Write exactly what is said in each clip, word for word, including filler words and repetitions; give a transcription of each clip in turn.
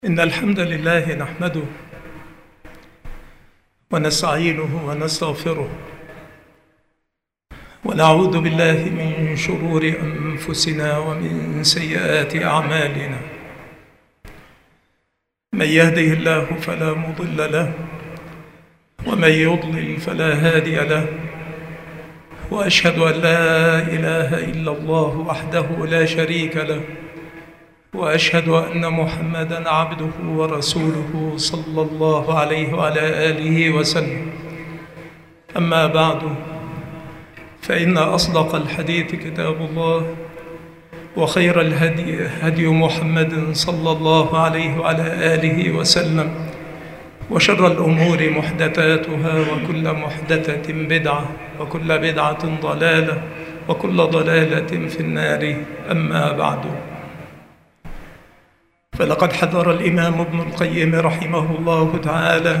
إن الحمد لله نحمده ونستعينه ونستغفره ونعوذ بالله من شرور أنفسنا ومن سيئات أعمالنا. من يهده الله فلا مضل له ومن يضلل فلا هادي له، وأشهد أن لا إله إلا الله وحده لا شريك له، وأشهد أن محمدًا عبده ورسوله صلى الله عليه وعلى آله وسلم. أما بعد، فإن أصدق الحديث كتاب الله، وخير الهدي هدي محمد صلى الله عليه وعلى آله وسلم، وشر الأمور محدثاتها، وكل محدثة بدعة، وكل بدعة ضلالة، وكل ضلالة في النار. أما بعد، فلقد حذر الإمام ابن القيم رحمه الله تعالى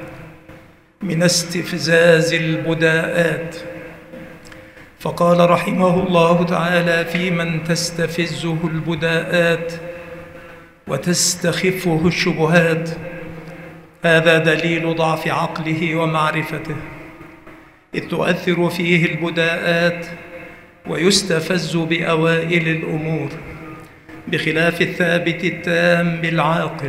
من استفزاز البداءات، فقال رحمه الله تعالى: في من تستفزه البداءات وتستخفه الشبهات، هذا دليل ضعف عقله ومعرفته، إذ تؤثر فيه البداءات ويستفز بأوائل الأمور، بخلاف الثابت التام بالعاقل،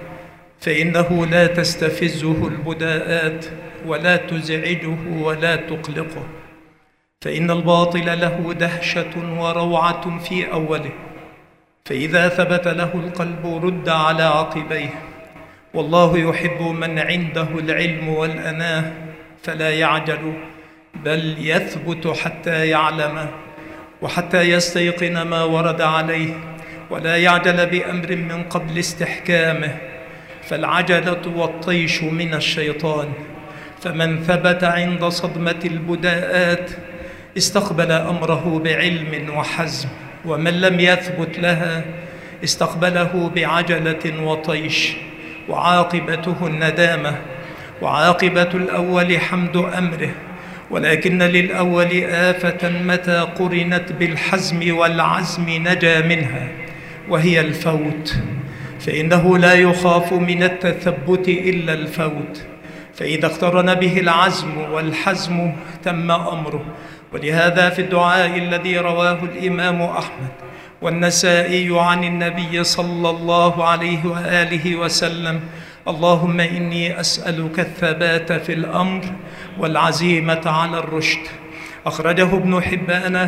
فإنه لا تستفزه البداءات ولا تزعجه ولا تقلقه، فإن الباطل له دهشة وروعة في أوله، فإذا ثبت له القلب رد على عقبيه. والله يحب من عنده العلم والأناه، فلا يعجل، بل يثبت حتى يعلم وحتى يستيقن ما ورد عليه، ولا يعجل بأمر من قبل استحكامه، فالعجلة والطيش من الشيطان. فمن ثبت عند صدمة البداءات استقبل أمره بعلم وحزم، ومن لم يثبت لها استقبله بعجلة وطيش، وعاقبته الندامة. وعاقبة الأول حمد أمره، ولكن للأول آفة متى قرنت بالحزم والعزم نجا منها، وهي الفوت، فإنه لا يخاف من التثبت إلا الفوت، فإذا اقترن به العزم والحزم تم أمره. ولهذا في الدعاء الذي رواه الإمام أحمد والنسائي عن النبي صلى الله عليه وآله وسلم: اللهم إني أسألك الثبات في الأمر والعزيمة على الرشد. أخرجه ابن حبان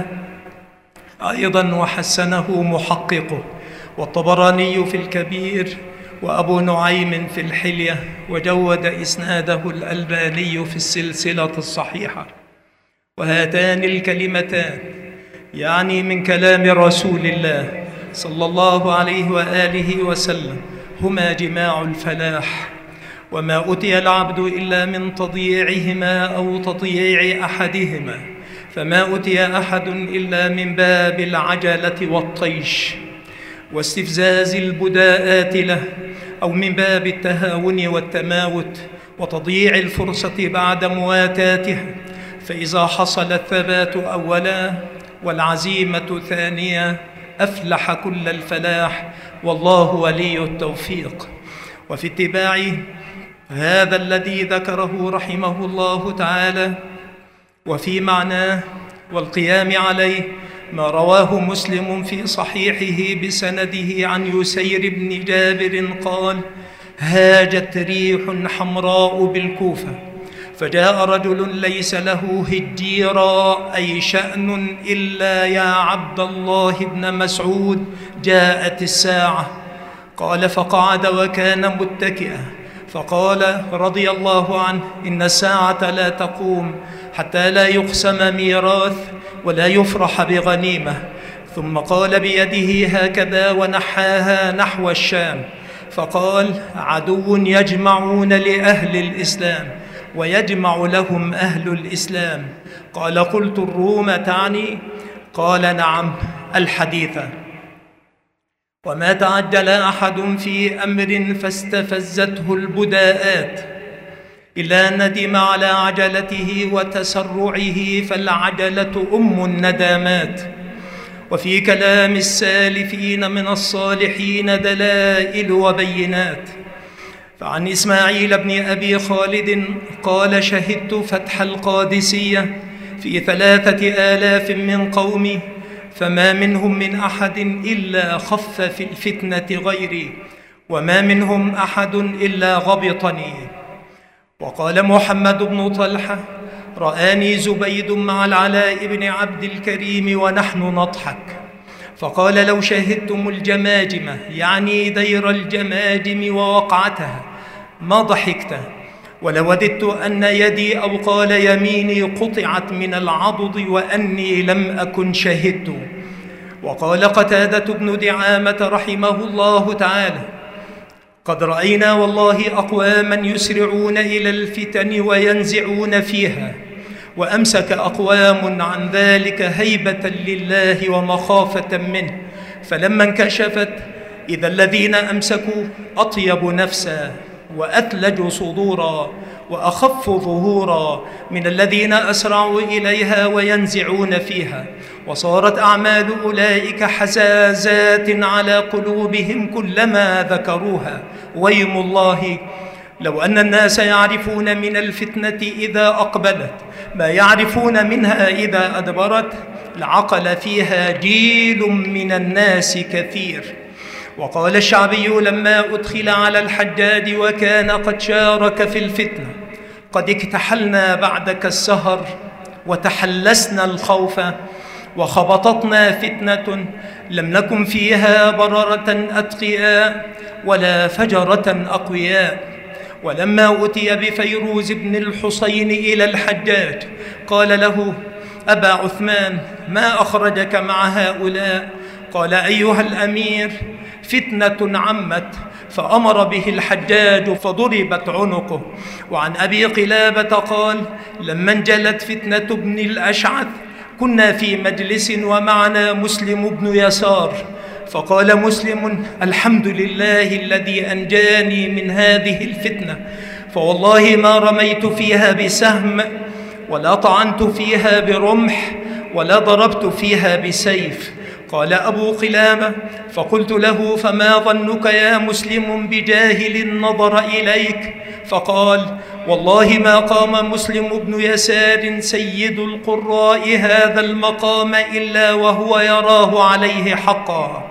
أيضا وحسنه محققه، والطبراني في الكبير، وأبو نعيم في الحلية، وجود إسناده الألباني في السلسلة الصحيحة. وهاتان الكلمتان يعني من كلام رسول الله صلى الله عليه وآله وسلم هما جماع الفلاح، وما أتي العبد إلا من تضييعهما أو تضييع أحدهما، فما أتي أحد إلا من باب العجلة والطيش واستفزاز البداءات له، أو من باب التهاون والتماوت وتضييع الفرصة بعد مواتاتها. فإذا حصل الثبات أولا والعزيمة ثانيا أفلح كل الفلاح، والله ولي التوفيق. وفي اتباع هذا الذي ذكره رحمه الله تعالى وفي معناه والقيام عليه ما رواه مسلم في صحيحه بسنده عن يسير بن جابر قال: هاجت ريح حمراء بالكوفة، فجاء رجل ليس له هجيرا أي شأن إلا يا عبد الله بن مسعود جاءت الساعة. قال: فقعد وكان متكئا، فقال رضي الله عنه: إن الساعة لا تقوم حتى لا يقسم ميراث ولا يفرح بغنيمة. ثم قال بيده هكذا ونحاها نحو الشام، فقال: عدو يجمعون لأهل الإسلام ويجمع لهم أهل الإسلام. قال: قلت: الروم تعني؟ قال: نعم، الحديث. وما تعجل أحد في أمر فاستفزته البداءات إلا ندم على عجلته وتسرعه، فالعجلة أم الندامات. وفي كلام السالفين من الصالحين دلائل وبينات. فعن إسماعيل بن أبي خالد قال: شهدت فتح القادسية في ثلاثة آلاف من قومي، فما منهم من أحد إلا خف في الفتنة غيري، وما منهم أحد إلا غبطني. وقال محمد بن طلحة: رآني زبيد مع العلاء بن عبد الكريم ونحن نضحك، فقال: لو شهدتم الجماجم، يعني دير الجماجم ووقعتها، ما ضحكت، ولوددت أن يدي أو قال يميني قطعت من العضد وأني لم أكن شهدت. وقال قتادة بن دعامة رحمه الله تعالى: قد رأينا والله أقواما يسرعون إلى الفتن وينزعون فيها، وأمسك أقوام عن ذلك هيبة لله ومخافة منه، فلما انكشفت إذا الذين أمسكوا أطيب نفسا وأثلج صدورا وأخف ظهورا من الذين أسرعوا إليها وينزعون فيها، وصارت أعمال أولئك حزازات على قلوبهم كلما ذكروها. ويم الله لو أن الناس يعرفون من الفتنة إذا أقبلت ما يعرفون منها إذا أدبرت، لعقل فيها جيل من الناس كثير. وقال الشعبي لما أدخل على الحجاج وكان قد شارك في الفتنة: قد اكتحلنا بعدك السهر وتحلسنا الخوف، وخبطتنا فتنة لم نكن فيها بررة أتقياء ولا فجرة أقوياء. ولما أتي بفيروز بن الحصين إلى الحجاج قال له: أبا عثمان، ما أخرجك مع هؤلاء؟ قال: أيها الأمير، فتنة عمت، فأمر به الحجاج فضربت عنقه. وعن أبي قلابة قال: لما انجلت فتنة ابن الأشعث كنا في مجلس ومعنا مسلم بن يسار، فقال مسلم: الحمد لله الذي أنجاني من هذه الفتنة، فوالله ما رميت فيها بسهم ولا طعنت فيها برمح ولا ضربت فيها بسيف. قال أبو قلابة: فقلت له: فما ظنك يا مسلم بجاهل نظر إليك؟ فقال: والله ما قام مسلم بن يسار سيد القراء هذا المقام إلا وهو يراه عليه حقا،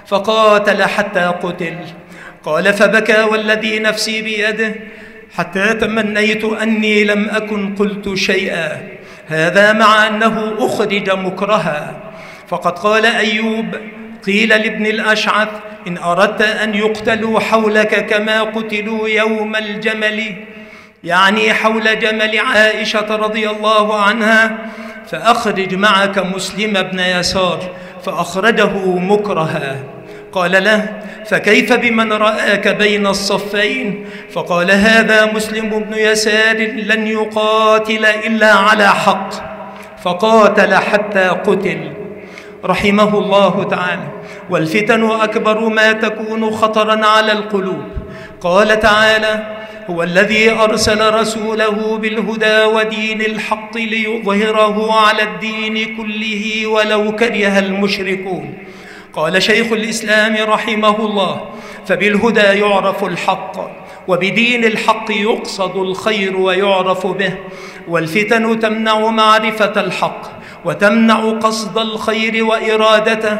فقاتل حتى قتل. قال: فبكى والذي نفسي بيده حتى تمنيت أني لم أكن قلت شيئا، هذا مع أنه أخرج مكرها. فقد قال أيوب: قيل لابن الأشعث: إن أردت أن يقتلوا حولك كما قتلوا يوم الجمل، يعني حول جمل عائشة رضي الله عنها، فأخرج معك مسلم بن يسار، فأخرجه مكرها. قال له: فكيف بمن رآك بين الصفين؟ فقال: هذا مسلم بن يسار لن يقاتل إلا على حق، فقاتل حتى قتل رحمه الله تعالى. والفتن أكبر ما تكون خطرا على القلوب. قال تعالى: هو الذي أرسل رسوله بالهدى ودين الحق ليظهره على الدين كله ولو كره المشركون. قال شيخ الإسلام رحمه الله: فبالهدى يعرف الحق، وبدين الحق يقصد الخير ويعرف به. والفتن تمنع معرفة الحق وتمنع قصد الخير وإرادته،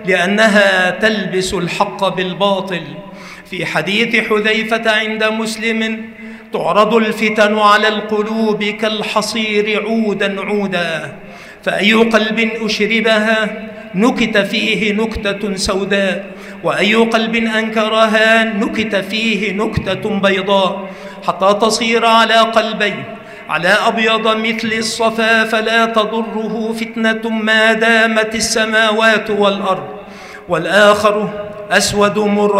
لأنها تلبس الحق بالباطل. في حديث حذيفة عند مسلم: تعرض الفتن على القلوب كالحصير عودا عودا، فأي قلب أشربها نكت فيه نكتة سوداء، وأي قلب أنكرها نكت فيه نكتة بيضاء، حتى تصير على قلبين: على أبيض مثل الصفا فلا تضره فتنة ما دامت السماوات والأرض، والآخر أسود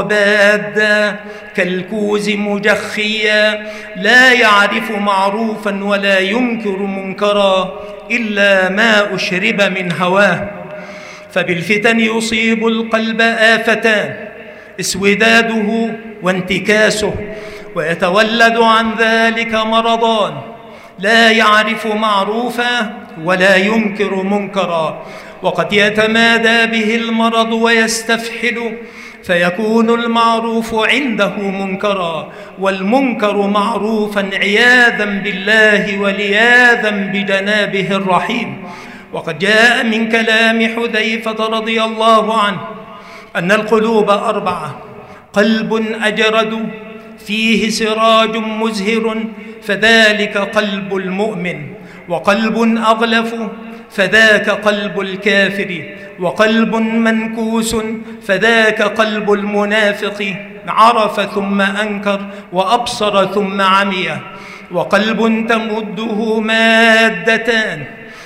مربادا كالكوز مجخيا لا يعرف معروفا ولا ينكر منكرا إلا ما أشرب من هواه. فبالفتن يصيب القلب آفتان: اسوداده وانتكاسه، ويتولد عن ذلك مرضان: لا يعرف معروفا ولا ينكر منكرا. وقد يتمادى به المرض ويستفحل، فيكون المعروف عنده منكرا، والمنكر معروفا عياذا بالله ولياذا بجنابه الرحيم. وقد جاء من كلام حذيفة رضي الله عنه أن القلوب أربعة: قلب أجرد فيه سراج مزهر فذلك قلب المؤمن، وقلب أغلف فذاك قلب الكافر، وقلب منكوس فذاك قلب المنافق، عرف ثم أنكر وأبصر ثم عمي، وقلب تمده مادتان: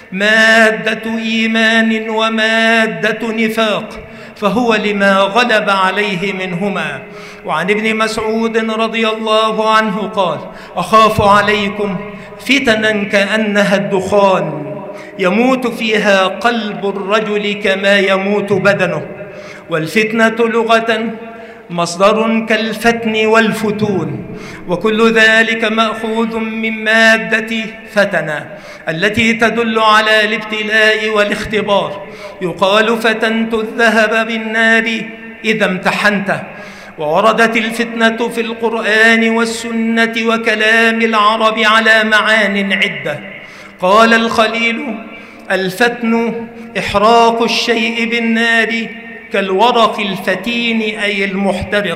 مادة إيمان ومادة نفاق، فهو لما غلب عليه منهما. وعن ابن مسعود رضي الله عنه قال: أخاف عليكم فتنا كأنها الدخان يموت فيها قلب الرجل كما يموت بدنه. والفتنة لغة مصدر كالفتن والفتون، وكل ذلك مأخوذ من مادة فتنة التي تدل على الابتلاء والاختبار. يقال: فتنت الذهب بالنار إذا امتحنته. ووردت الفتنة في القرآن والسنة وكلام العرب على معان عدة. قال الخليل: الفتن إحراق الشيء بالنار كالورق الفتين أي المحترق.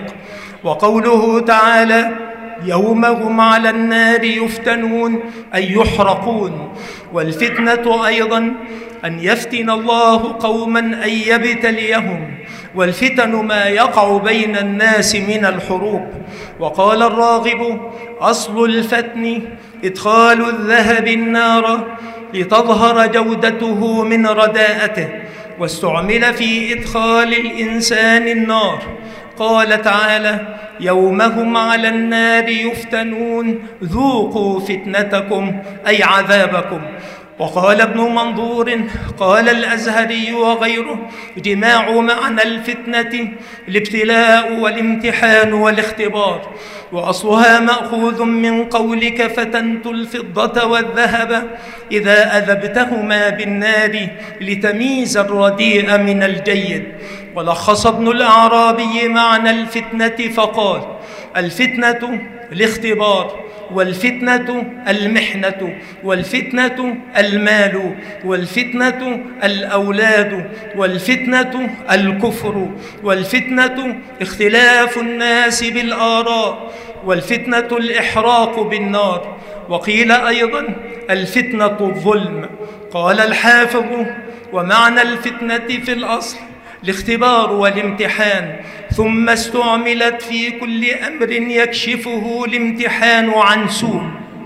وقوله تعالى: يوم هم على النار يفتنون أي يحرقون. والفتنة أيضا أن يفتن الله قوما أن يبتليهم، والفتن ما يقع بين الناس من الحروب. وقال الراغب: أصل الفتن إدخال الذهب النار لتظهر جودته من رداءته، واستعمل في إدخال الإنسان النار. قال تعالى: يوم هم على النار يفتنون ذوقوا فتنتكم أي عذابكم. وقال ابن منظور: قال الأزهري وغيره: جماع معنى الفتنة الابتلاء والامتحان والاختبار، وأصلها مأخوذ من قولك فتنت الفضة والذهب إذا أذبتهما بالنار لتميز الرديء من الجيد. ولخص ابن الأعرابي معنى الفتنة فقال: الفتنة الاختبار، والفتنة المحنة، والفتنة المال، والفتنة الأولاد، والفتنة الكفر، والفتنة اختلاف الناس بالآراء، والفتنة الإحراق بالنار. وقيل أيضا: الفتنة الظلم. قال الحافظ: ومعنى الفتنة في الأصل الاختبار والامتحان، ثم استعملت في كل أمر يكشفه الامتحان عن سوء.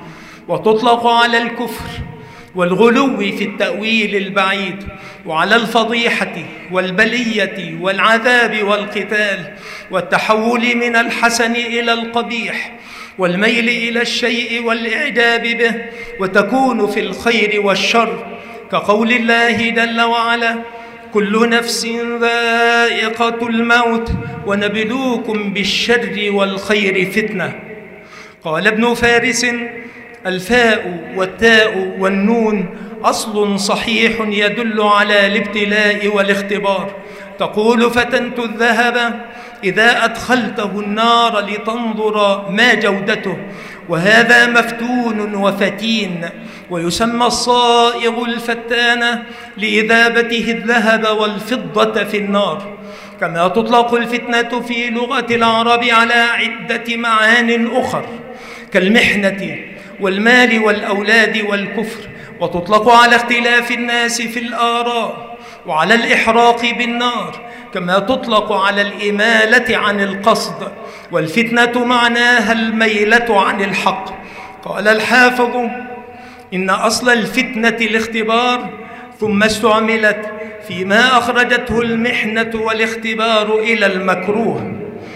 وتطلق على الكفر والغلو في التأويل البعيد، وعلى الفضيحة والبلية والعذاب والقتال، والتحول من الحسن إلى القبيح، والميل إلى الشيء والإعجاب به، وتكون في الخير والشر، كقول الله جل وعلا: كل نفس ذائقة الموت ونبلوكم بالشر والخير فتنة. قال ابن فارس: الفاء والتاء والنون أصل صحيح يدل على الابتلاء والاختبار. تقول: فتنت الذهب إذا أدخلته النار لتنظر ما جودته، وهذا مفتون وفتين. ويسمى الصائغ الفتان لإذابته الذهب والفضة في النار. كما تطلق الفتنة في لغة العرب على عدة معان أخر كالمحنة والمال والأولاد والكفر، وتطلق على اختلاف الناس في الآراء، وعلى الإحراق بالنار، كما تطلق على الإمالة عن القصد. والفتنة معناها الميلة عن الحق. قال الحافظ: إن أصل الفتنة الاختبار، ثم استعملت فيما أخرجته المحنة والاختبار إلى المكروه.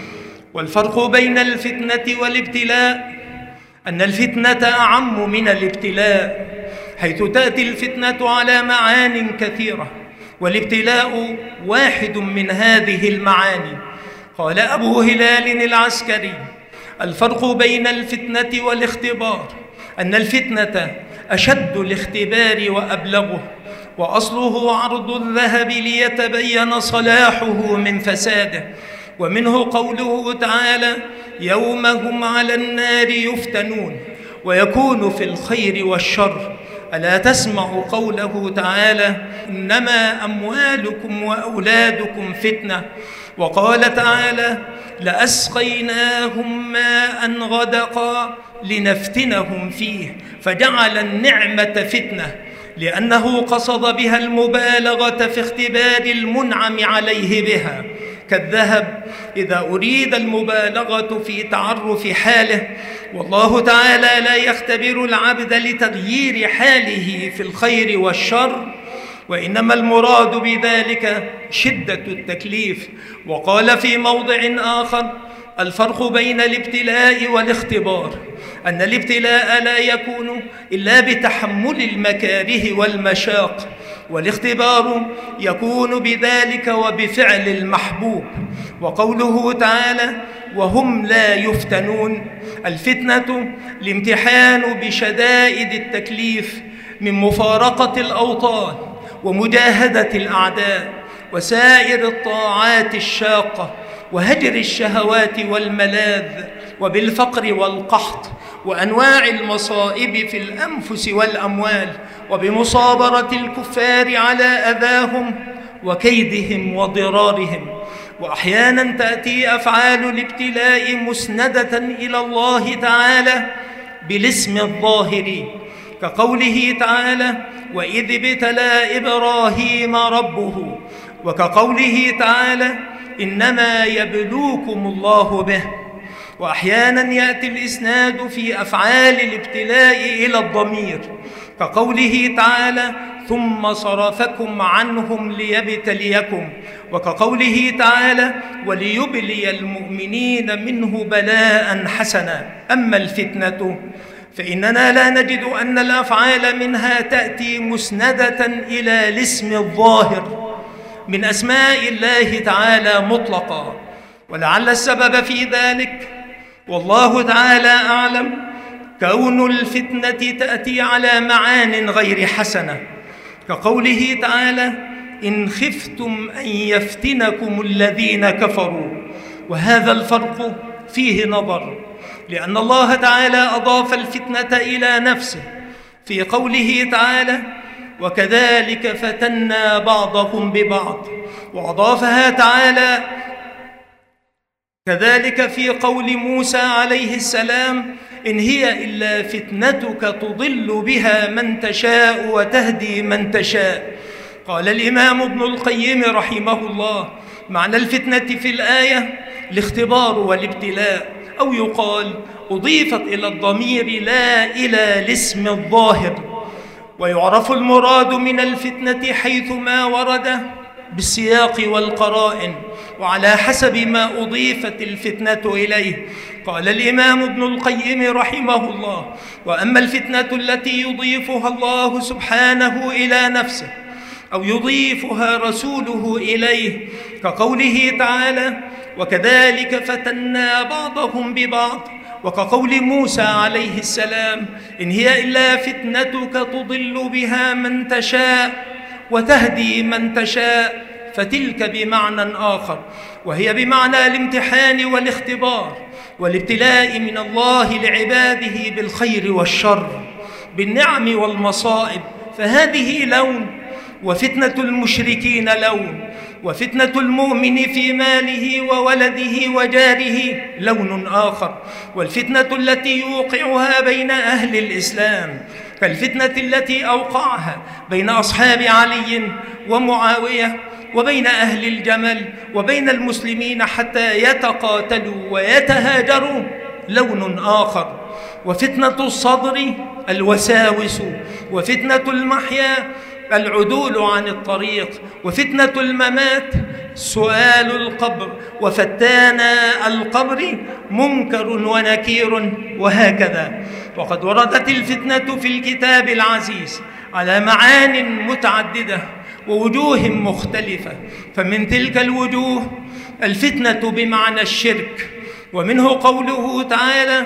والفرق بين الفتنة والابتلاء أن الفتنة أعم من الابتلاء، حيث تأتي الفتنة على معان كثيرة، والابتلاء واحد من هذه المعاني. قال أبو هلال العسكري: الفرق بين الفتنة والاختبار أن الفتنة أشد الاختبار وأبلغه، وأصله عرض الذهب ليتبين صلاحه من فساده. ومنه قوله تعالى: يوم هم على النار يفتنون ويكون في الخير والشر. ألا تسمع قوله تعالى: إنما أموالكم وأولادكم فتنة. وقال تعالى: لأسقيناهم ماء غدقا لنفتنهم فيه، فجعل النعمة فتنة لأنه قصد بها المبالغة في اختبار المنعم عليه بها، كالذهب إذا أريد المبالغة في تعرف حاله. والله تعالى لا يختبر العبد لتغيير حاله في الخير والشر، وإنما المراد بذلك شدة التكليف. وقال في موضع آخر: الفرق بين الابتلاء والاختبار أن الابتلاء لا يكون إلا بتحمل المكاره والمشاق، والاختبار يكون بذلك وبفعل المحبوب. وقوله تعالى: وهم لا يفتنون، الفتنة الامتحان بشدائد التكليف من مفارقة الأوطان ومجاهدة الأعداء وسائر الطاعات الشاقة وهجر الشهوات والملاذ، وبالفقر والقحط وأنواع المصائب في الأنفس والأموال، وبمصابرة الكفار على أذاهم وكيدهم وضرارهم. وأحيانا تأتي أفعال الابتلاء مسندة إلى الله تعالى بالاسم الظاهر، كقوله تعالى: وإذ ابتلى إبراهيم ربه، وكقوله تعالى: إنما يبلوكم الله به. وأحيانا يأتي الإسناد في أفعال الابتلاء إلى الضمير، كقوله تعالى: ثم صرفكم عنهم ليبتليكم، وكقوله تعالى: وليبلي المؤمنين منه بلاء حسنا. أما الفتنة فإننا لا نجد أن الأفعال منها تأتي مسندة إلى الاسم الظاهر من أسماء الله تعالى مطلقا، ولعل السبب في ذلك والله تعالى أعلم كون الفتنة تأتي على معان غير حسنة، كقوله تعالى: إن خفتم أن يفتنكم الذين كفروا. وهذا الفرق فيه نظر، لأن الله تعالى أضاف الفتنة إلى نفسه في قوله تعالى: وكذلك فتنا بعضكم ببعض، وأضافها تعالى كذلك في قول موسى عليه السلام: إن هي إلا فتنتك تضل بها من تشاء وتهدي من تشاء. قال الإمام ابن القيم رحمه الله: معنى الفتنة في الآية الاختبار والابتلاء، أو يقال أضيفت إلى الضمير لا إلى الاسم الظاهر. ويعرف المراد من الفتنة حيثما ورد بالسياق والقرائن وعلى حسب ما أضيفت الفتنة إليه. قال الإمام ابن القيم رحمه الله: وأما الفتنة التي يضيفها الله سبحانه إلى نفسه أو يضيفها رسوله إليه، كقوله تعالى: وكذلك فتنا بعضهم ببعض، وكقول موسى عليه السلام: إن هي إلا فتنتك تضل بها من تشاء وتهدي من تشاء، فتلك بمعنى آخر، وهي بمعنى الامتحان والاختبار والابتلاء من الله لعباده بالخير والشر، بالنعم والمصائب. فهذه لون، وفتنة المشركين لون، وفتنة المؤمن في ماله وولده وجاره لون آخر، والفتنة التي يوقعها بين أهل الإسلام كالفتنة التي أوقعها بين أصحاب علي ومعاوية وبين أهل الجمل وبين المسلمين حتى يتقاتلوا ويتهاجروا لون آخر. وفتنة الصدر الوساوس، وفتنة المحيا العدول عن الطريق، وفتنة الممات سؤال القبر، وفتانا القبر منكر ونكير، وهكذا. وقد وردت الفتنة في الكتاب العزيز على معان متعددة ووجوه مختلفة، فمن تلك الوجوه الفتنة بمعنى الشرك، ومنه قوله تعالى: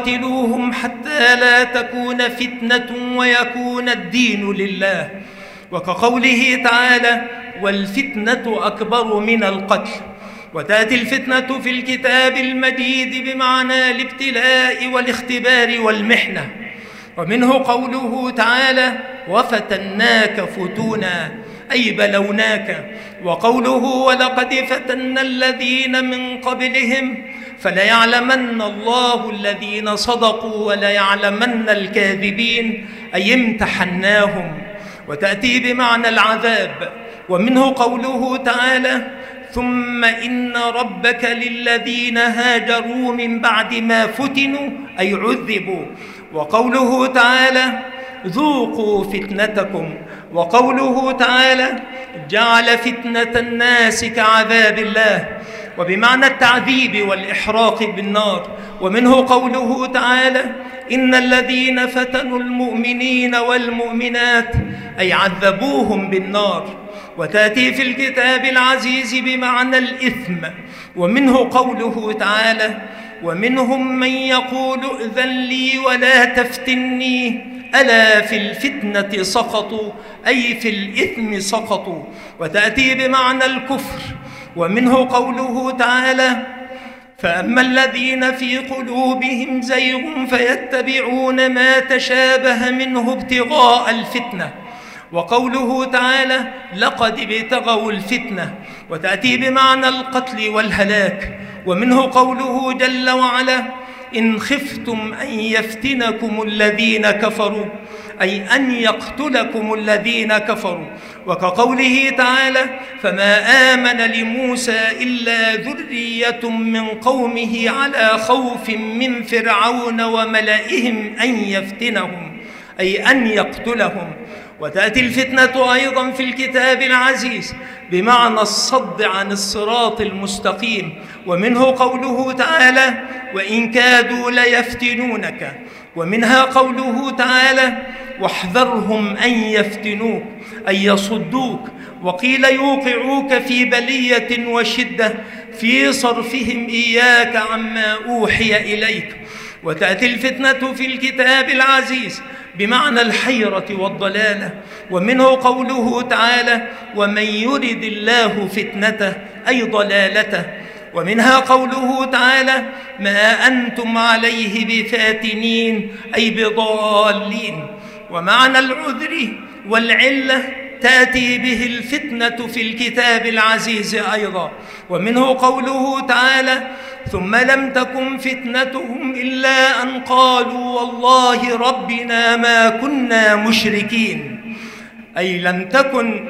وقاتلوهم حتى لا تكون فتنة ويكون الدين لله. وكقوله تعالى: والفتنة أكبر من القتل. وتأتي الفتنة في الكتاب المجيد بمعنى الابتلاء والاختبار والمحنة، ومنه قوله تعالى: وفتناك فتونا، أي بلوناك. وقوله: ولقد فتنا الذين من قبلهم فليعلمن الله الذين صدقوا وليعلمن الكاذبين، أي امتحناهم. وتأتي بمعنى العذاب، ومنه قوله تعالى: ثم إن ربك للذين هاجروا من بعد ما فتنوا، أي عذبوا. وقوله تعالى: ذوقوا فتنتكم. وقوله تعالى: جعل فتنة الناس كعذاب الله، وبمعنى التعذيب والإحراق بالنار. ومنه قوله تعالى: إن الذين فتنوا المؤمنين والمؤمنات، أي عذبوهم بالنار. وتأتي في الكتاب العزيز بمعنى الإثم، ومنه قوله تعالى: ومنهم من يقول ائذن لي ولا تفتني، ألا في الفتنة سقطوا، أي في الإثم سقطوا. وتأتي بمعنى الكفر، ومنه قوله تعالى: فأما الذين في قلوبهم زيغ فيتبعون ما تشابه منه ابتغاء الفتنة. وقوله تعالى: لقد ابتغوا الفتنة. وتأتي بمعنى القتل والهلاك. ومنه قوله جل وعلا: إن خفتم أن يفتنكم الذين كفروا، أي أن يقتلكم الذين كفروا. وكقوله تعالى: فما آمن لموسى إلا ذرية من قومه على خوف من فرعون وملئهم أن يفتنهم، أي أن يقتلهم. وتأتي الفتنة أيضا في الكتاب العزيز بمعنى الصد عن الصراط المستقيم، ومنه قوله تعالى: وإن كادوا ليفتنونك. ومنها قوله تعالى: واحذرهم أن يفتنوك، أي يصدوك. وقيل يوقعوك في بلية وشدة في صرفهم إياك عما أوحي إليك. وتأتي الفتنة في الكتاب العزيز بمعنى الحيرة والضلالة، ومنه قوله تعالى: ومن يرد الله فتنته، أي ضلالته. ومنها قوله تعالى: ما أنتم عليه بفاتنين، أي بضالين. ومعنى العذر والعلة تأتي به الفتنة في الكتاب العزيز أيضا، ومنه قوله تعالى: ثم لم تكن فتنتهم إلا أن قالوا والله ربنا ما كنا مشركين، أي لم تكن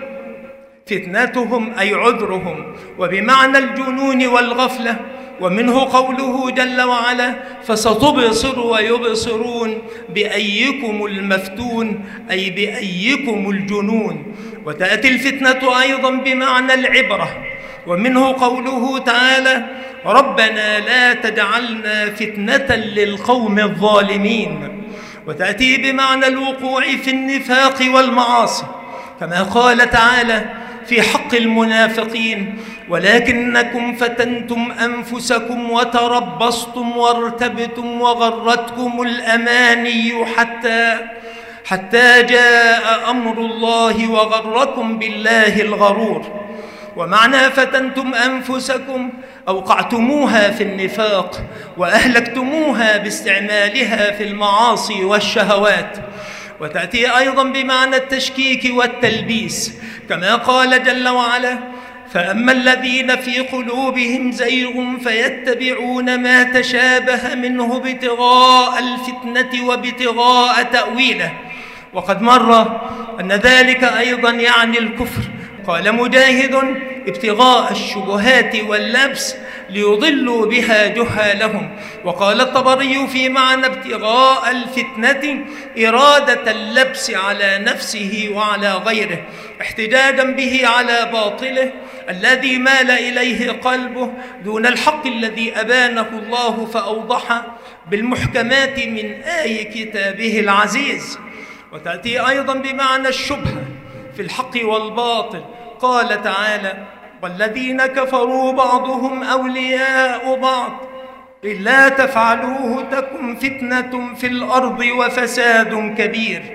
فتنتهم أي عذرهم، وبمعنى الجنون والغفلة. ومنه قوله جل وعلا: فستبصر ويبصرون بأيكم المفتون، أي بأيكم الجنون. وتأتي الفتنة أيضا بمعنى العبرة، ومنه قوله تعالى: ربنا لا تجعلنا فتنة للقوم الظالمين. وتأتي بمعنى الوقوع في النفاق والمعاصي، كما قال تعالى في حق المنافقين: ولكنكم فتنتم أنفسكم وتربصتم وارتبتم وغرتكم الأماني حتى حتى جاء أمر الله وغركم بالله الغرور. ومعنى فتنتم أنفسكم أوقعتموها في النفاق وأهلكتموها باستعمالها في المعاصي والشهوات. وتأتي أيضا بمعنى التشكيك والتلبيس، كما قال جل وعلا: فأما الذين في قلوبهم زيغ فيتبعون ما تشابه منه ابتغاء الفتنة وابتغاء تأويله. وقد مر أن ذلك أيضا يعني الكفر. قال مجاهد: ابتغاء الشبهات واللبس ليضلوا بها جهالهم. وقال الطبري في معنى ابتغاء الفتنة: إرادة اللبس على نفسه وعلى غيره، احتجاجا به على باطله الذي مال إليه قلبه دون الحق الذي أبانه الله فأوضح بالمحكمات من آي كتابه العزيز. وتأتي أيضا بمعنى الشبهة في الحق والباطل. قال تعالى: والذين كفروا بعضهم أولياء بعض إلا تفعلوه تكن فتنة في الأرض وفساد كبير.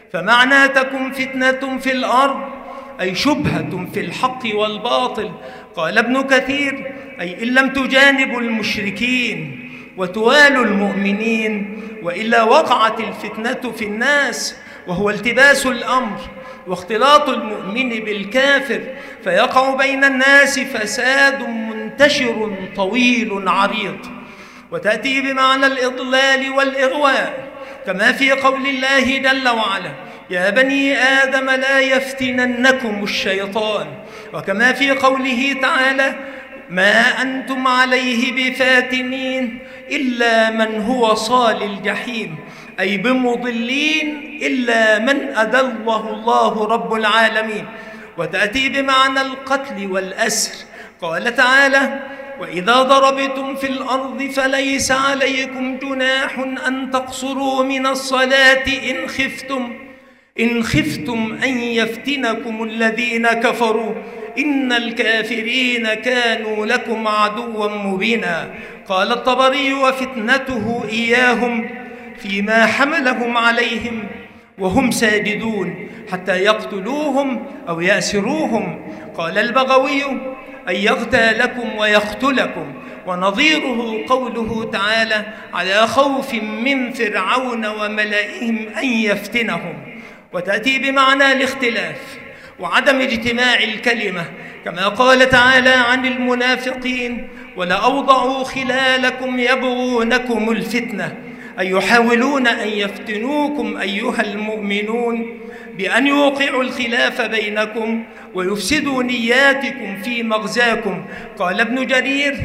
فمعنى تكن فتنة في الأرض أي شبهة في الحق والباطل. قال ابن كثير أي إن لم تجانبوا المشركين وتوالوا المؤمنين وإلا وقعت الفتنة في الناس، وهو التباس الأمر واختلاط المؤمن بالكافر، فيقع بين الناس فساد منتشر طويل عريض. وتأتي بمعنى الإضلال والإغواء، كما في قول الله جل وعلا: يا بني آدم لا يفتننكم الشيطان، وكما في قوله تعالى: ما أنتم عليه بفاتنين إلا من هو صال الجحيم، أي بمضلين إلا من أضله الله رب العالمين. وتأتي بمعنى القتل والأسر، قال تعالى: وإذا ضربتم في الأرض فليس عليكم جناح أن تقصروا من الصلاة إن خفتم إن خفتم أن يفتنكم الذين كفروا إن الكافرين كانوا لكم عدوا مبينا. قال الطبري: وفتنته إياهم فيما حملهم عليهم وهم ساجدون حتى يقتلوهم أو يأسروهم. قال البغوي: أن يغتالكم ويقتلكم. ونظيره قوله تعالى: على خوف من فرعون وملئهم أن يفتنهم. وتأتي بمعنى الاختلاف وعدم اجتماع الكلمة، كما قال تعالى عن المنافقين: ولأوضعوا خلالكم يبغونكم الفتنة، أي يحاولون أن يفتنوكم أيها المؤمنون بأن يوقعوا الخلاف بينكم ويفسدوا نياتكم في مغزاكم. قال ابن جرير: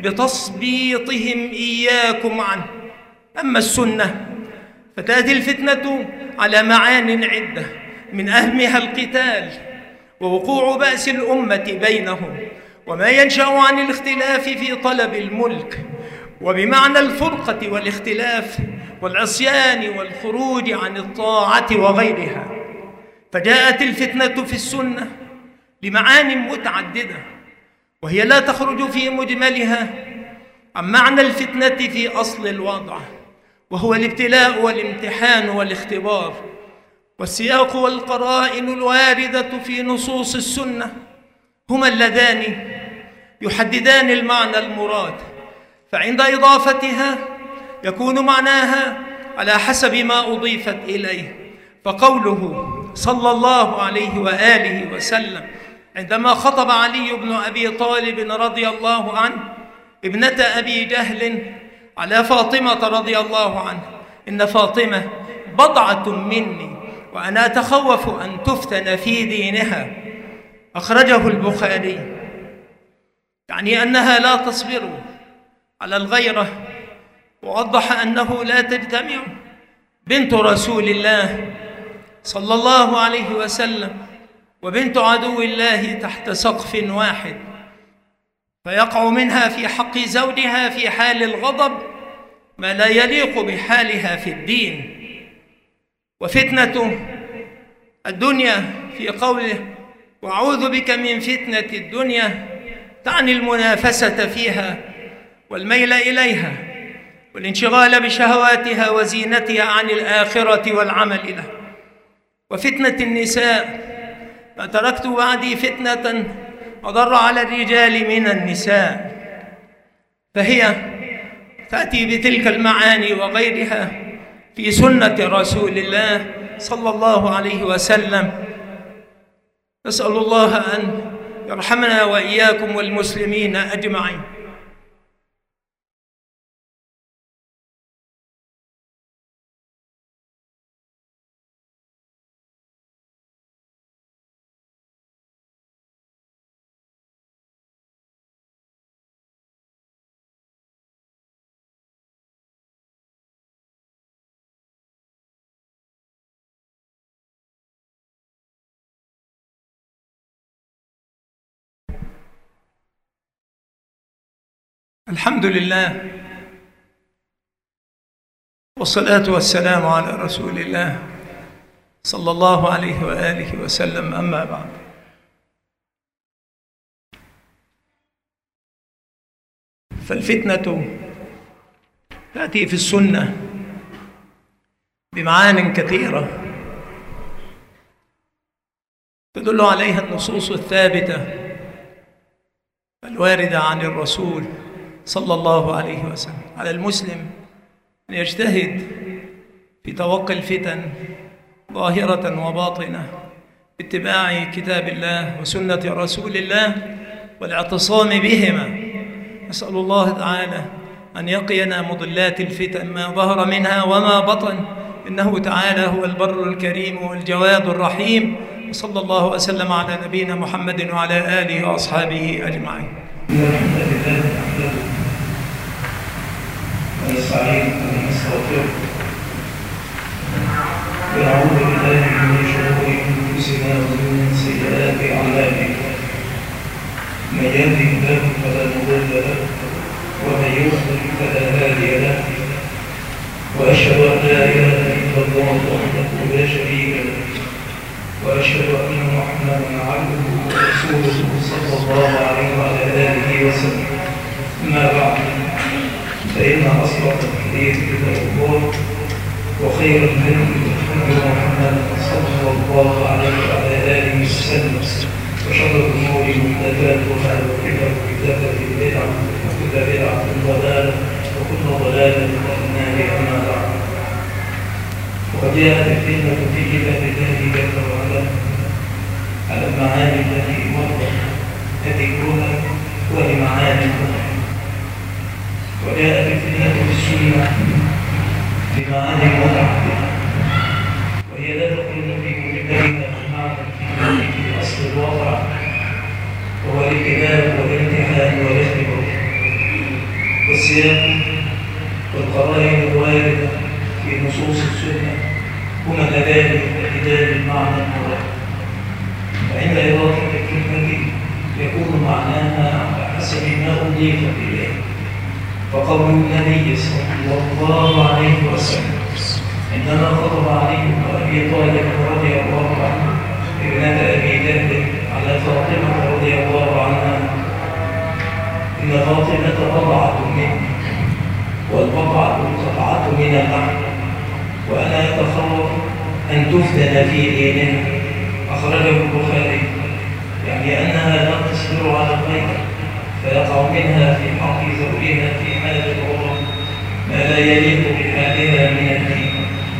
بتثبيطهم إياكم عنه. أما السنة فتأتي الفتنة على معان عدة، من أهمها القتال ووقوع بأس الأمة بينهم، وما ينشأ عن الاختلاف في طلب الملك، وبمعنى الفرقة والاختلاف والعصيان والخروج عن الطاعة وغيرها. فجاءت الفتنة في السنة لمعان متعددة، وهي لا تخرج في مجملها عن معنى الفتنة في أصل الوضع، وهو الابتلاء والامتحان والاختبار. والسياق والقرائن الواردة في نصوص السنة هما اللذان يحددان المعنى المراد، فعند إضافتها يكون معناها على حسب ما أضيفت إليه. فقوله صلى الله عليه وآله وسلم عندما خطب علي بن أبي طالب رضي الله عنه ابنة أبي جهل على فاطمة رضي الله عنها: إن فاطمة بضعة مني وأنا أتخوف أن تفتن في دينها، أخرجه البخاري، يعني أنها لا تصبر على الغيرة. ووضح أنه لا تجتمع بنت رسول الله صلى الله عليه وسلم وبنت عدو الله تحت سقف واحد، فيقع منها في حق زوجها في حال الغضب ما لا يليق بحالها في الدين. وفتنة الدنيا في قوله: وأعوذ بك من فتنة الدنيا، تعني المنافسة فيها والميل إليها والانشغال بشهواتها وزينتها عن الآخرة والعمل له. وفتنة النساء: ما تركت بعدي فتنة أضر على الرجال من النساء، فهي تأتي بتلك المعاني وغيرها في سنة رسول الله صلى الله عليه وسلم. نسأل الله أن يرحمنا وإياكم والمسلمين أجمعين. الحمد لله والصلاة والسلام على رسول الله صلى الله عليه وآله وسلم. أما بعد، فالفتنة تأتي في السنة بمعان كثيرة تدل عليها النصوص الثابتة الواردة عن الرسول صلى الله عليه وسلم. على المسلم أن يجتهد في توقي الفتن ظاهرة وباطنة باتباع كتاب الله وسنة رسول الله والاعتصام بهما. نسأل الله تعالى أن يقينا مضلات الفتن ما ظهر منها وما بطن، إنه تعالى هو البر الكريم والجواد الرحيم. وصلى الله وسلم على نبينا محمد وعلى آله وأصحابه أجمعين. الحمد لله نحمده ونستعينه ونستغفره ونعوذ بالله من شرور أنفسنا ومن سيئات أعمالنا. من يهده الله فلا مضل له ومن يضلل فلا هادي له، وأشهد أن لا إله إلا الله وحده لا شريك له، وأشهد أن محمدا عبده ورسوله صلى الله عليه وعلى آله وسلم. أما بعد، فإن أصدق الحديث كتاب الله، وخير الهدي هدي محمد صلى الله عليه وعلى آله وسلم، وشر الأمور محدثاتها، وكل محدثة بدعة، وكل بدعة ضلالة، وكل ضلالة في النار. أما بعد، وقد جاءت الفتنة في كتاب الله جل وعلا على المعاني التي مرت ذكرها ولمعاني أخرى، وجاءت الفتنة في السنة بمعاني متعددة، وهي لا تكون في كلها معنى الفتنة في أصل الوضع، وهو الابتلاء والامتحان والاختبار، والسياق والقرائن الواردة في نصوص السنة هما كذلك اعتدال المعنى المراد. وعند إضافة الكلمة يكون معناها على حسب ما أضيف إليه. فقول النبي صلى الله عليه وسلم عندما خطب علي بن أبي طالب رضي الله عنه ابنة أبي جهل على فاطمة رضي الله عنها: إن فاطمة بضعة مني، والبضعة قطعة من اللحم، وأنا أتخوف أن تفتن في دينها. أخرجه البخاري، يعني أنها لا تصبر على الخير فيقع منها في حق زوجها في حال الغضب ما لا يليق بحالها من الدين.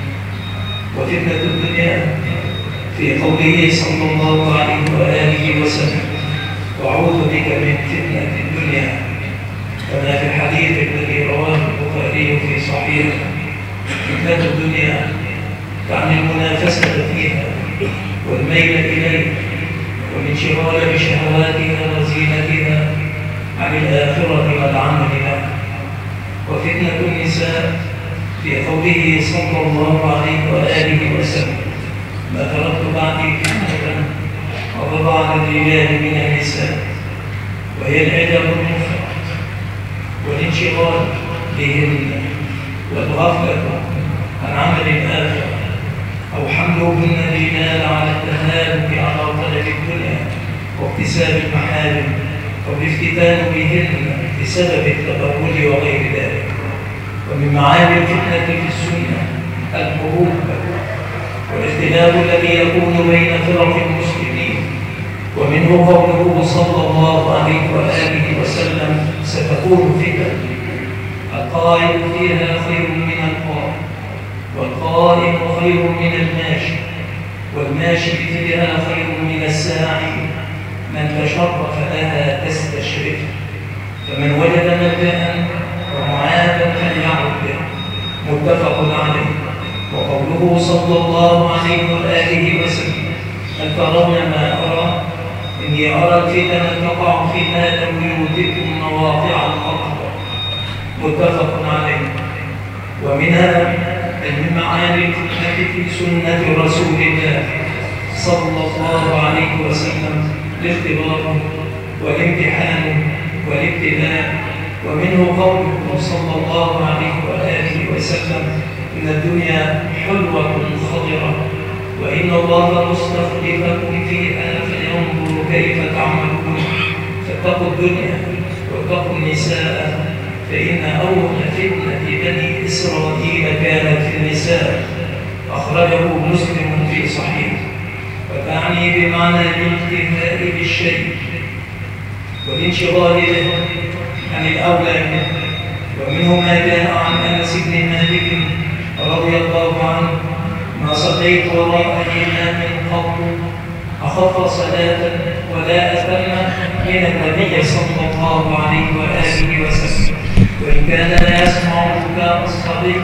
وفتنة الدنيا في قوله صلى الله عليه وآله وسلم: وأعوذ بك من فتنة الدنيا، كما في الحديث الذي رواه البخاري في صحيحه: فتنة الدنيا تعني المنافسة فيها والميل إليها والانشغال بشهواتها وزينتها عن الآخرة والعمل لها. وفتنة النساء في قوله صلى الله عليه وآله وسلم: ما تركت بعدي فتنة أضر على الرجال من النساء، وهي العجب المفرط والانشغال بهن والغفلة عن عمل الآخرة، أو حملهن الرجال على التهالك على طلب الدنيا واكتساب المحارم، أو الافتتان بهن بسبب التبرج وغير ذلك. ومن معاني الفتنة في السنة الحروب والاختلاف الذي يكون بين فرق المسلمين، ومنه قوله صلى الله عليه وآله وسلم: ستكون فتن القائم فيها خير من القائم، والقائم خير من الماشي، والماشي فيها خير من الساعي، من تشرف لها تستشرف، فمن وجد ملجأ ومعادا فليعد به. متفق عليه. وقوله صلى الله عليه وآله وسلم: هل ترون ما أرى؟ إني أرى الفتن تقع فيما لم يوتكم مواقع الأرض. متفق عليه. ومنها من معاني الفتنة في سنة رسول الله صلى الله عليه وسلم الاختبار والامتحان والابتلاء. ومنه قوله صلى الله عليه وآله وسلم: إن الدنيا حلوة خضرة، وإن الله مستخلفكم فيها فينظر كيف تعملون. فاتقوا الدنيا واتقوا النساء، فإن أول فتنة بني إسرائيل كانت في النساء. أخرجه مسلم في صحيح. وتعني بمعنى الانتهاء بالشيء والانشغال به عن الأولى منه. ومنه ما جاء عن أنس بن مالك رضي الله عنه: ما صليت وراء إمام قط أخف صلاة ولا أتم من النبي صلى الله عليه وآله وسلم، وإن كان لا يسمع بكاء الصبي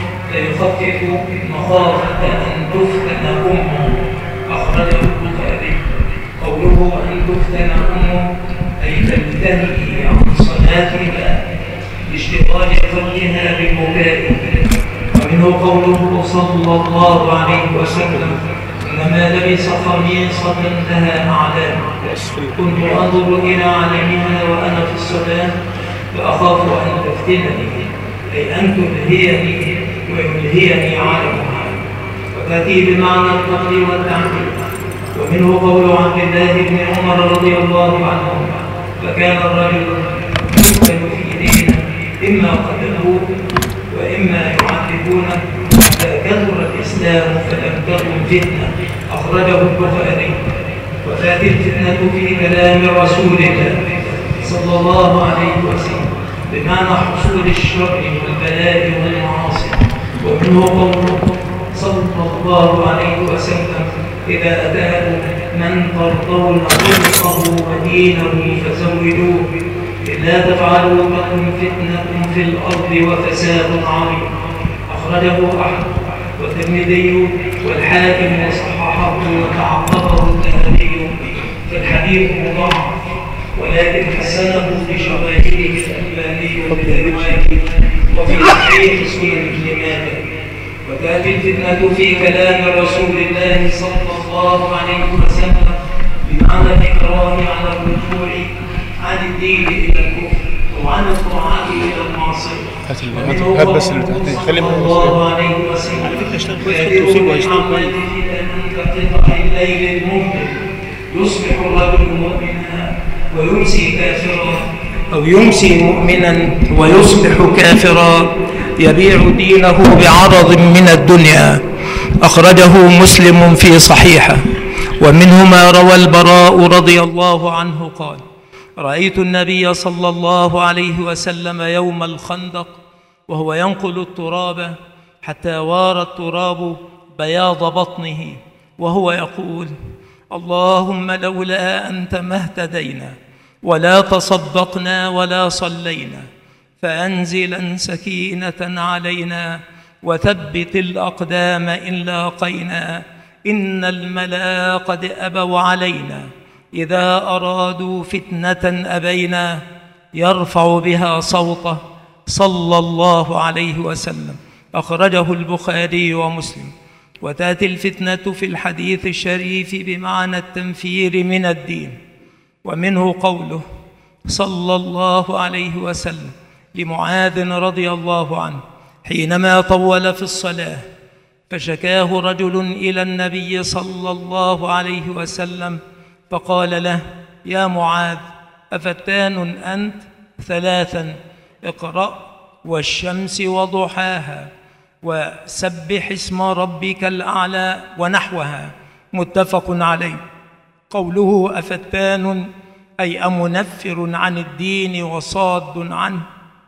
فيخفف مخافة أن تفتن أمه. أخرجه البخاري. قوله أن تفتن أمه أي تنتهي عن صلاتها لاشتغال قلبها بالبكاء. ومنه قوله صلى الله عليه وسلم: إنما لبس خميصة انتهى أعلامه. كنت أنظر إلى علمها وأنا في الصلاة فأخاف أن تفتنني، أي أن تلهيني ويلهيني علمها، وتأتي بمعنى القتل والتعذيب. ومنه قول عبد الله بن عمر رضي الله عنه: فكان الرجل يقتل في دينه إما قتلوه وإما يعذبونه، فكثر الإسلام فلم تكن فتنة. أخرجه البخاري. وتأتي الفتنة في كلام رسول الله صلى الله عليه وسلم بمعنى حصول الشر والبلاء والمعاصي. ومنه قوله صلى الله عليه وسلم: إذا أتاكم من ترضون خلقه ودينه فزوجوه، إلا تفعلوا تكن فتنة في الأرض وفساد عظيم. أخرجه أحمد والترمذي والحاكم وصححه وتعقبه الذهبي، فالحديث مضاعف ولكن حسنه في شواهده الألباني والبيهقي وفي صحيح سنن ابن ماجه. وتأتي الفتنة في كلام رسول الله صلى الله عليه وسلم بمعنى الإكراه على الرجوع عن الدين إلى الكفر وعن الطاعات إلى المعصية. هات بس اللي تحتيه خلي صلى الله عليه وسلم: ويأتيه بالعمل فتنة كقطع الليل المظلم، يصبح الرجل مؤمنا ويمسي كافرا، أو يمسي مؤمنا ويصبح كافرا، يبيع دينه بعرض من الدنيا. أخرجه مسلم في صحيحه. ومنه ما روى البراء رضي الله عنه قال: رأيت النبي صلى الله عليه وسلم يوم الخندق وهو ينقل التراب حتى وار التراب بياض بطنه وهو يقول: اللهم لولا أنت ما اهتدينا ولا تصدقنا ولا صلينا، فأنزلا سكينة علينا وثبت الأقدام إن لاقينا، إن الملا قد أبوا علينا، إذا أرادوا فتنة أبينا، يرفع بها صوته صلى الله عليه وسلم. أخرجه البخاري ومسلم. وتأتي الفتنة في الحديث الشريف بمعنى التنفير من الدين. ومنه قوله صلى الله عليه وسلم لمعاذ رضي الله عنه حينما طول في الصلاة، فشكاه رجل إلى النبي صلى الله عليه وسلم فقال له: يا معاذ، أفتان أنت؟ ثلاثا: اقرأ والشمس وضحاها وسبح اسم ربك الأعلى ونحوها. متفق عليه. قوله أفتان أي أمنفر عن الدين وصاد عنه.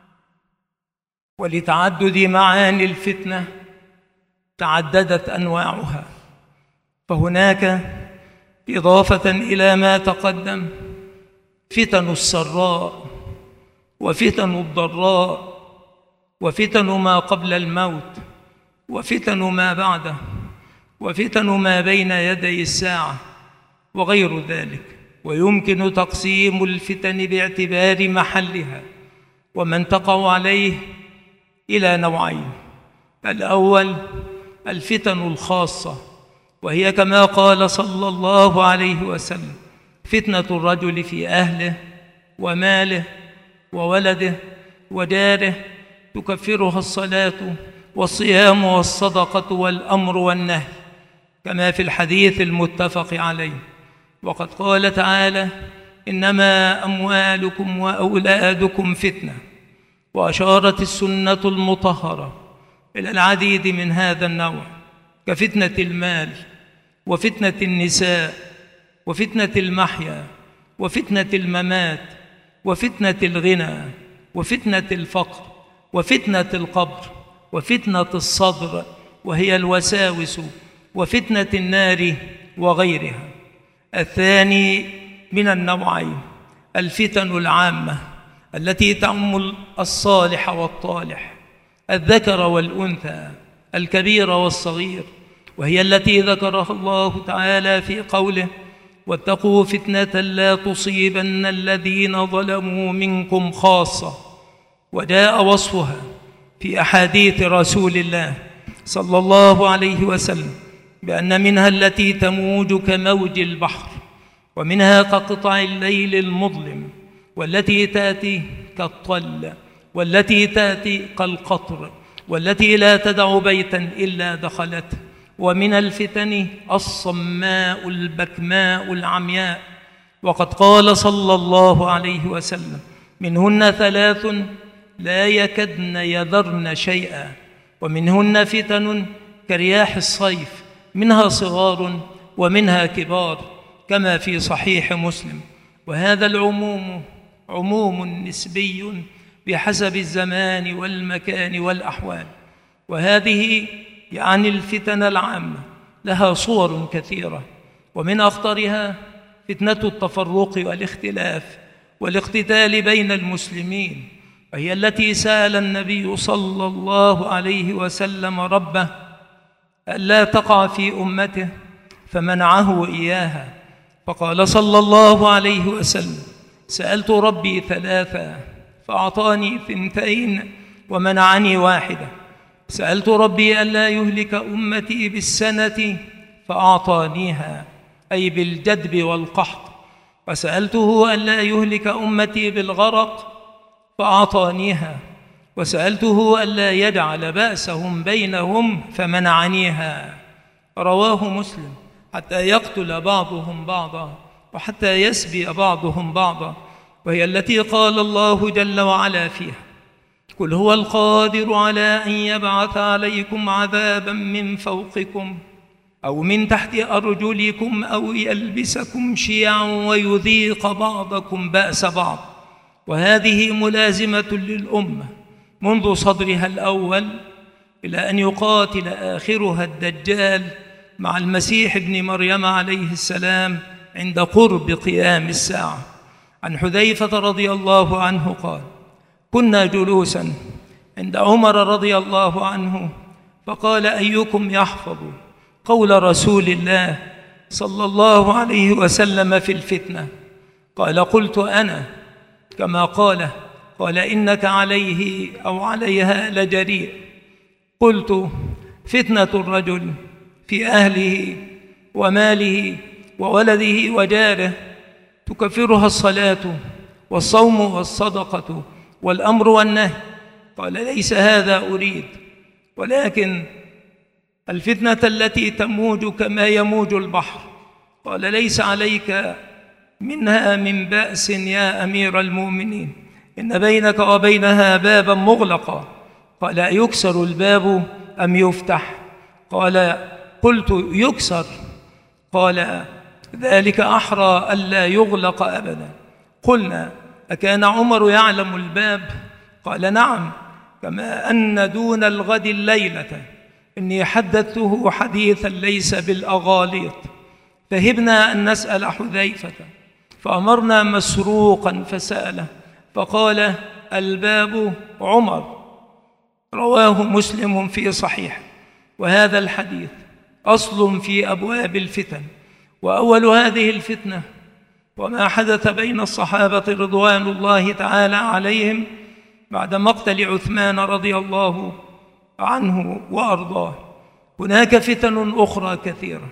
ولتعدد معاني الفتنة تعددت أنواعها، فهناك إضافة إلى ما تقدم فتن السراء وفتن الضراء وفتن ما قبل الموت وفتن ما بعده وفتن ما بين يدي الساعة وغير ذلك. ويمكن تقسيم الفتن باعتبار محلها ومن تقع عليه إلى نوعين: الأول الفتن الخاصة، وهي كما قال صلى الله عليه وسلم: فتنة الرجل في أهله وماله وولده وجاره، تكفرها الصلاة والصيام والصدقة والأمر والنهي، كما في الحديث المتفق عليه. وقد قال تعالى: إنما أموالكم وأولادكم فتنة. وأشارت السنة المطهرة إلى العديد من هذا النوع، كفتنة المال وفتنة النساء، وفتنة المحيا، وفتنة الممات، وفتنة الغنى، وفتنة الفقر، وفتنة القبر، وفتنة الصدر وهي الوساوس، وفتنة النار وغيرها. الثاني من النوعين الفتن العامة التي تعم الصالح والطالح، الذكر والأنثى، الكبير والصغير، وهي التي ذكرها الله تعالى في قوله: واتقوا فتنة لا تصيبن الذين ظلموا منكم خاصة. وجاء وصفها في أحاديث رسول الله صلى الله عليه وسلم بأن منها التي تموج كموج البحر، ومنها كقطع الليل المظلم، والتي تأتي كالطل، والتي تأتي كالقطر، والتي لا تدع بيتا إلا دخلته. ومن الفتن الصماء البكماء العمياء، وقد قال صلى الله عليه وسلم: منهن ثلاث لا يكدن يذرن شيئا، ومنهن فتن كرياح الصيف، منها صغار ومنها كبار، كما في صحيح مسلم. وهذا العموم عموم نسبي بحسب الزمان والمكان والأحوال. وهذه يعني الفتن العامة لها صور كثيرة، ومن أخطرها فتنة التفرق والاختلاف والاقتتال بين المسلمين، وهي التي سأل النبي صلى الله عليه وسلم ربه ألا تقع في أمته فمنعه إياها، فقال صلى الله عليه وسلم: سألت ربي ثلاثا فأعطاني ثنتين ومنعني واحدة، سألت ربي ألا يهلك أمتي بالسنة فأعطانيها، أي بالجدب والقحط، وسألته ألا يهلك أمتي بالغرق فأعطانيها، وسألته ألا يجعل بأسهم بينهم فمنعنيها. رواه مسلم. حتى يقتل بعضهم بعضا وحتى يسبي بعضهم بعضا، وهي التي قال الله جل وعلا فيها: قل هو القادر على أن يبعث عليكم عذابا من فوقكم أو من تحت أرجلكم أو يلبسكم شيعا ويذيق بعضكم بأس بعض. وهذه ملازمة للأمة منذ صدرها الأول إلى أن يقاتل آخرها الدجال مع المسيح ابن مريم عليه السلام عند قرب قيام الساعة. عن حذيفة رضي الله عنه قال: كنا جلوسا عند عمر رضي الله عنه، فقال: أيكم يحفظ قول رسول الله صلى الله عليه وسلم في الفتنة؟ قال: قلت أنا، كما قال. قال: إنك عليه أو عليها لجريء. قلت: فتنة الرجل في أهله وماله وولده وجاره تكفرها الصلاة والصوم والصدقة والأمر والنهي. قال: ليس هذا أريد، ولكن الفتنة التي تموج كما يموج البحر. قال: ليس عليك منها من بأس يا أمير المؤمنين، إن بينك وبينها بابا مغلقا. قال: يكسر الباب أم يفتح؟ قال: قلت: يكسر. قال: ذلك أحرى ألا يغلق أبدا. قلنا: أكان عمر يعلم الباب؟ قال: نعم، كما أن دون الغد الليلة إني حدثته حديثا ليس بالأغاليط. فهبنا أن نسأل حذيفة، فأمرنا مسروقا فسأله، فقال: الباب عمر. رواه مسلم في صحيح. وهذا الحديث أصل في أبواب الفتن. وأول هذه الفتنة وما حدث بين الصحابة رضوان الله تعالى عليهم بعد مقتل عثمان رضي الله عنه وأرضاه. هناك فتن أخرى كثيرة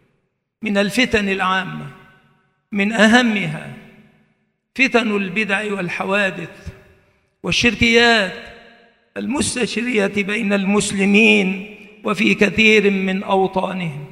من الفتن العامة، من أهمها فتن البدع والحوادث والشركيات المستشرية بين المسلمين وفي كثير من أوطانهم،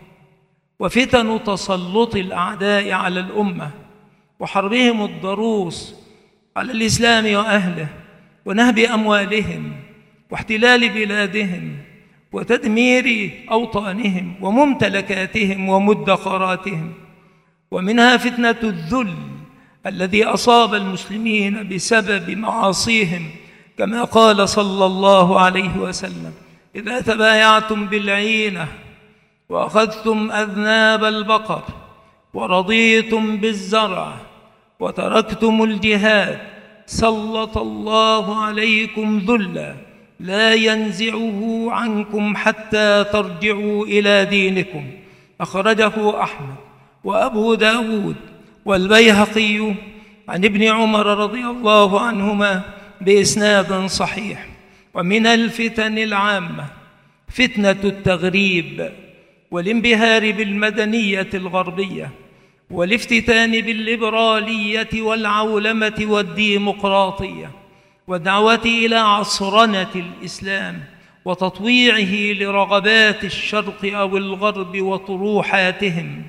وفتن تسلط الأعداء على الأمة وحربهم الضروس على الإسلام وأهله، ونهب أموالهم واحتلال بلادهم وتدمير أوطانهم وممتلكاتهم ومدخراتهم. ومنها فتنة الذل الذي أصاب المسلمين بسبب معاصيهم، كما قال صلى الله عليه وسلم: إذا تبايعتم بالعينة وأخذتم أذناب البقر ورضيتم بالزرع وتركتم الجهاد سلط الله عليكم ذلا لا ينزعه عنكم حتى ترجعوا إلى دينكم. أخرجه أحمد وأبو داود والبيهقي عن ابن عمر رضي الله عنهما بإسناد صحيح. ومن الفتن العامة فتنة التغريب والانبهار بالمدنية الغربية والافتتان بالليبرالية والعولمة والديمقراطية والدعوة إلى عصرنة الإسلام وتطويعه لرغبات الشرق أو الغرب وطروحاتهم،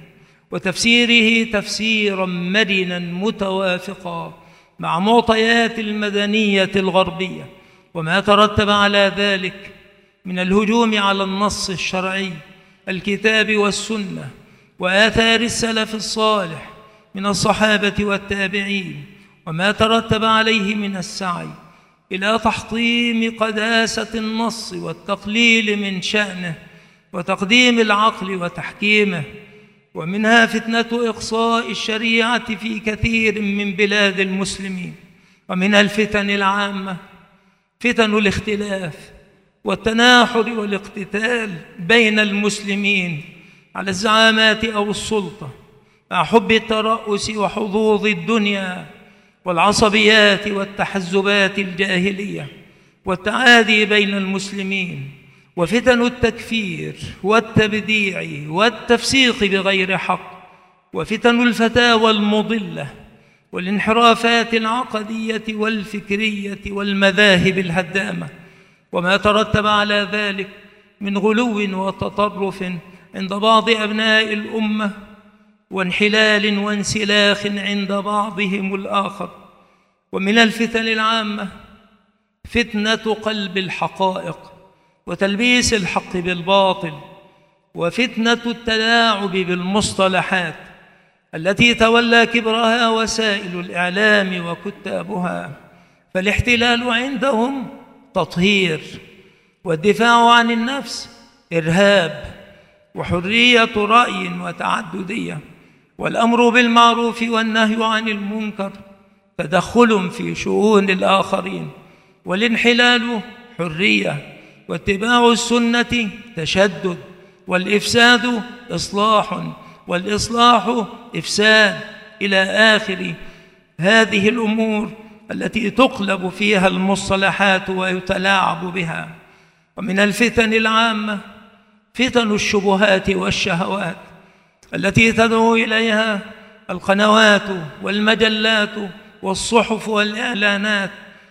وتفسيره تفسيرا مرنا متوافقا مع معطيات المدنية الغربية وما ترتب على ذلك من الهجوم على النص الشرعي الكتاب والسنة وآثار السلف الصالح من الصحابة والتابعين، وما ترتب عليه من السعي إلى تحطيم قداسة النص والتقليل من شأنه وتقديم العقل وتحكيمه. ومنها فتنة إقصاء الشريعة في كثير من بلاد المسلمين. ومن الفتن العامة فتن الاختلاف والتناحر والاقتتال بين المسلمين على الزعامات أو السلطة مع حب الترأس وحظوظ الدنيا والعصبيات والتحزبات الجاهلية والتعادي بين المسلمين، وفتن التكفير والتبديع والتفسيق بغير حق، وفتن الفتاوى المضلة والانحرافات العقدية والفكرية والمذاهب الهدامة، وما ترتب على ذلك من غلو وتطرف عند بعض أبناء الأمة وانحلال وانسلاخ عند بعضهم الآخر. ومن الفتن العامة فتنة قلب الحقائق وتلبيس الحق بالباطل، وفتنة التلاعب بالمصطلحات التي تولى كبرها وسائل الإعلام وكتابها، فالاحتلال عندهم تطهير، والدفاع عن النفس إرهاب، وحرية رأي وتعددية، والأمر بالمعروف والنهي عن المنكر تدخل في شؤون الآخرين، والانحلال حرية، واتباع السنة تشدد، والإفساد إصلاح، والإصلاح إفساد، إلى آخر هذه الأمور التي تقلب فيها المصطلحات ويتلاعب بها. ومن الفتن العامة فتن الشبهات والشهوات التي تدعو إليها القنوات والمجلات والصحف والإعلانات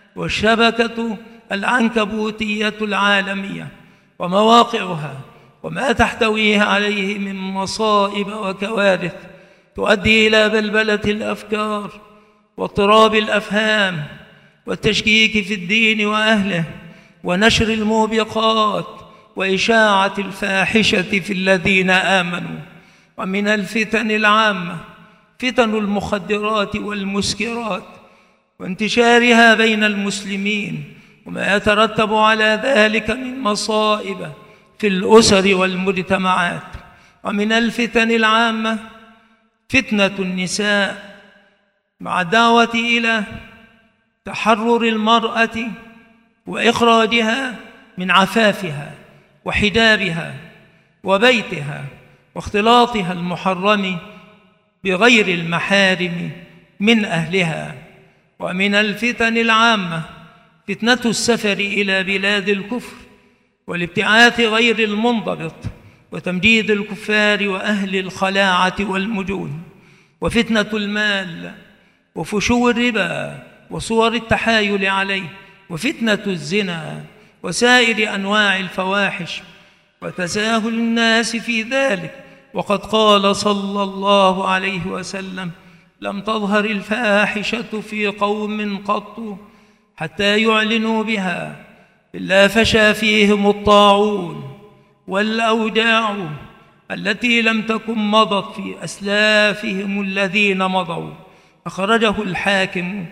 والشبكة العنكبوتية العالمية ومواقعها وما تحتويه عليه من مصائب وكوارث تؤدي إلى بلبلة الأفكار واضطراب الأفهام والتشكيك في الدين وأهله ونشر الموبقات وإشاعة الفاحشة في الذين آمنوا. ومن الفتن العامة فتن المخدرات والمسكرات وانتشارها بين المسلمين وما يترتب على ذلك من مصائب في الأسر والمجتمعات. ومن الفتن العامة فتنة النساء مع الدعوة إلى تحرر المرأة وإخراجها من عفافها وحجابها وبيتها واختلاطها المحرم بغير المحارم من أهلها. ومن الفتن العامة فتنة السفر إلى بلاد الكفر والابتعاث غير المنضبط وتمجيد الكفار وأهل الخلاعة والمجون، وفتنة المال وفشو الربا وصور التحايل عليه، وفتنة الزنا وسائر أنواع الفواحش وتساهل الناس في ذلك. وقد قال صلى الله عليه وسلم: لم تظهر الفاحشة في قوم قط حتى يعلنوا بها إلا فشى فيهم الطاعون والأوجاع التي لم تكن مضت في أسلافهم الذين مضوا. أخرجه الحاكم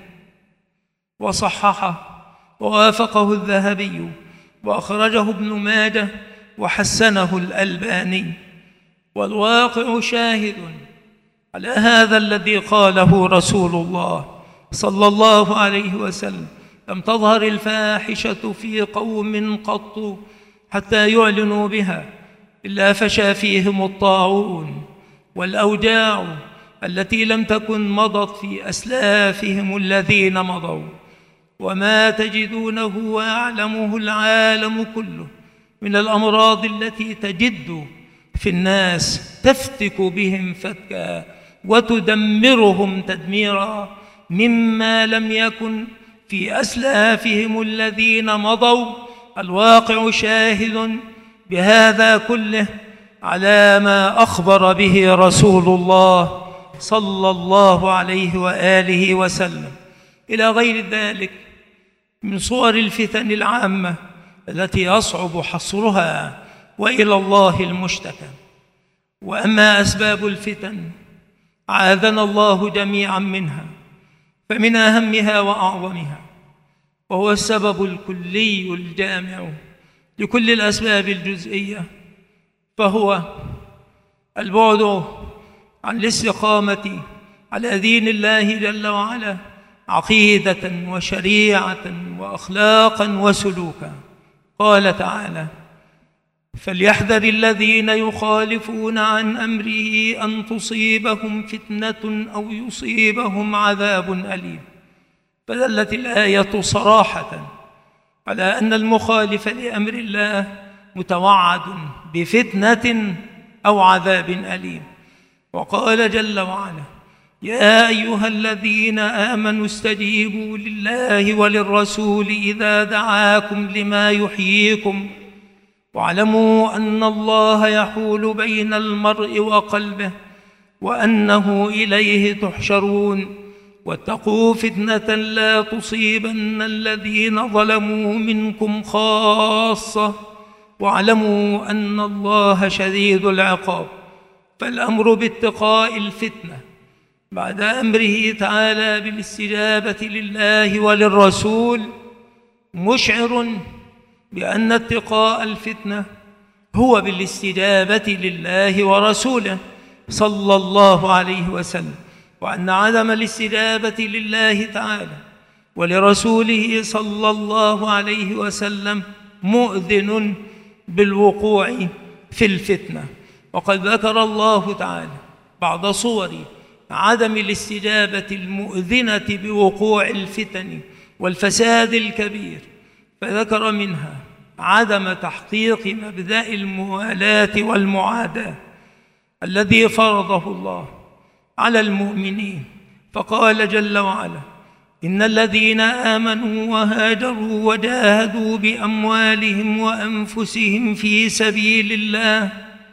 وصححه ووافقه الذهبي، وأخرجه ابن ماجه وحسنه الألباني. والواقع شاهد على هذا الذي قاله رسول الله صلى الله عليه وسلم: لم تظهر الفاحشة في قوم قط حتى يعلنوا بها إلا فشى فيهم الطاعون والأوجاع التي لم تكن مضت في أسلافهم الذين مضوا. وما تجدونه ويعلمه العالم كله من الأمراض التي تجد في الناس تفتك بهم فتكا وتدمرهم تدميرا مما لم يكن في أسلافهم الذين مضوا. الواقع شاهد بهذا كله على ما أخبر به رسول الله صلى الله عليه وآله وسلم، إلى غير ذلك من صور الفتن العامة التي يصعب حصرها وإلى الله المشتكى. وأما أسباب الفتن عاذنا الله جميعا منها، فمن أهمها وأعظمها وهو السبب الكلي الجامع لكل الأسباب الجزئية، فهو البعد عن الاستقامة على دين الله جل وعلا عقيدة وشريعة وأخلاقا وسلوكا. قال تعالى: فليحذر الذين يخالفون عن أمره أن تصيبهم فتنة أو يصيبهم عذاب أليم. فدلت الآية صراحة على أن المخالف لأمر الله متوعد بفتنة أو عذاب أليم. وقال جل وعلا: يا أيها الذين آمنوا استجيبوا لله وللرسول إذا دعاكم لما يحييكم واعلموا أن الله يحول بين المرء وقلبه وأنه إليه تحشرون واتقوا فتنة لا تصيبن الذين ظلموا منكم خاصة واعلموا أن الله شديد العقاب. فالأمر باتقاء الفتنة بعد أمره تعالى بالاستجابة لله وللرسول مشعر بأن اتقاء الفتنة هو بالاستجابة لله ورسوله صلى الله عليه وسلم، وأن عدم الاستجابة لله تعالى ولرسوله صلى الله عليه وسلم مؤذن بالوقوع في الفتنة. وقد ذكر الله تعالى بعض صور عدم الاستجابة المؤذنة بوقوع الفتن والفساد الكبير، فذكر منها عدم تحقيق مبدأ الموالاة والمعاداة الذي فرضه الله على المؤمنين، فقال جل وعلا: إن الذين آمنوا وهاجروا وجاهدوا بأموالهم وأنفسهم في سبيل الله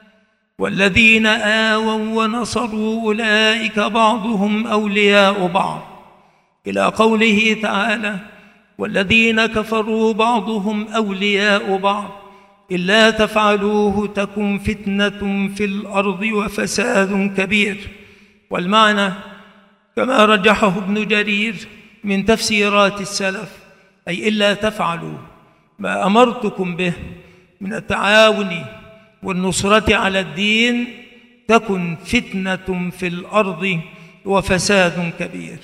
والذين آووا ونصروا أولئك بعضهم أولياء بعض، إلى قوله تعالى: والذين كفروا بعضهم أولياء بعض إلا تفعلوه تكن فتنة في الأرض وفساد كبير. والمعنى كما رجحه ابن جرير من تفسيرات السلف، أي إلا تفعلوا ما أمرتكم به من التعاون والنصرة على الدين تكن فتنة في الأرض وفساد كبير.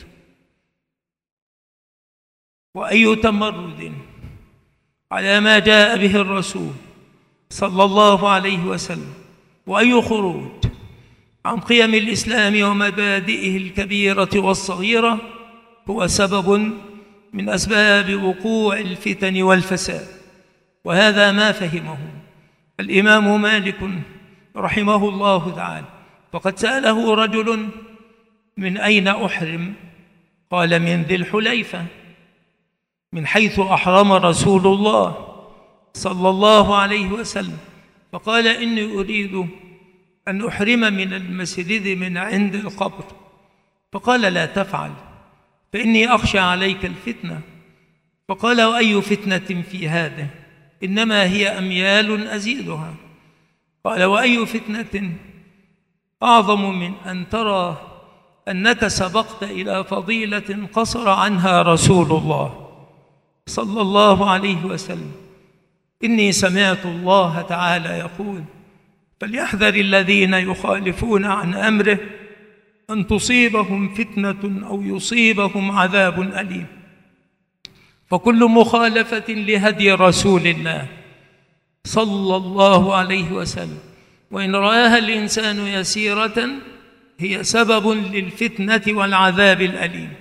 وأي تمرد على ما جاء به الرسول صلى الله عليه وسلم، وأي خروج عن قيم الإسلام ومبادئه الكبيرة والصغيرة هو سبب من أسباب وقوع الفتن والفساد. وهذا ما فهمه الإمام مالك رحمه الله تعالى، فقد سأله رجل: من أين أحرم؟ قال: من ذي الحليفة، من حيث أحرم رسول الله صلى الله عليه وسلم. فقال: إني أريد أن أحرم من المسجد من عند القبر. فقال: لا تفعل فإني أخشى عليك الفتنة. فقال: وأي فتنة في هذا؟ إنما هي أميال أزيدها. قال: وأي فتنة أعظم من أن ترى أنك سبقت إلى فضيلة قصر عنها رسول الله صلى الله عليه وسلم. إني سمعت الله تعالى يقول: فليحذر الذين يخالفون عن أمره أن تصيبهم فتنة أو يصيبهم عذاب أليم. فكل مخالفة لهدي رسول الله صلى الله عليه وسلم وإن رآها الإنسان يسيرة هي سبب للفتنة والعذاب الأليم.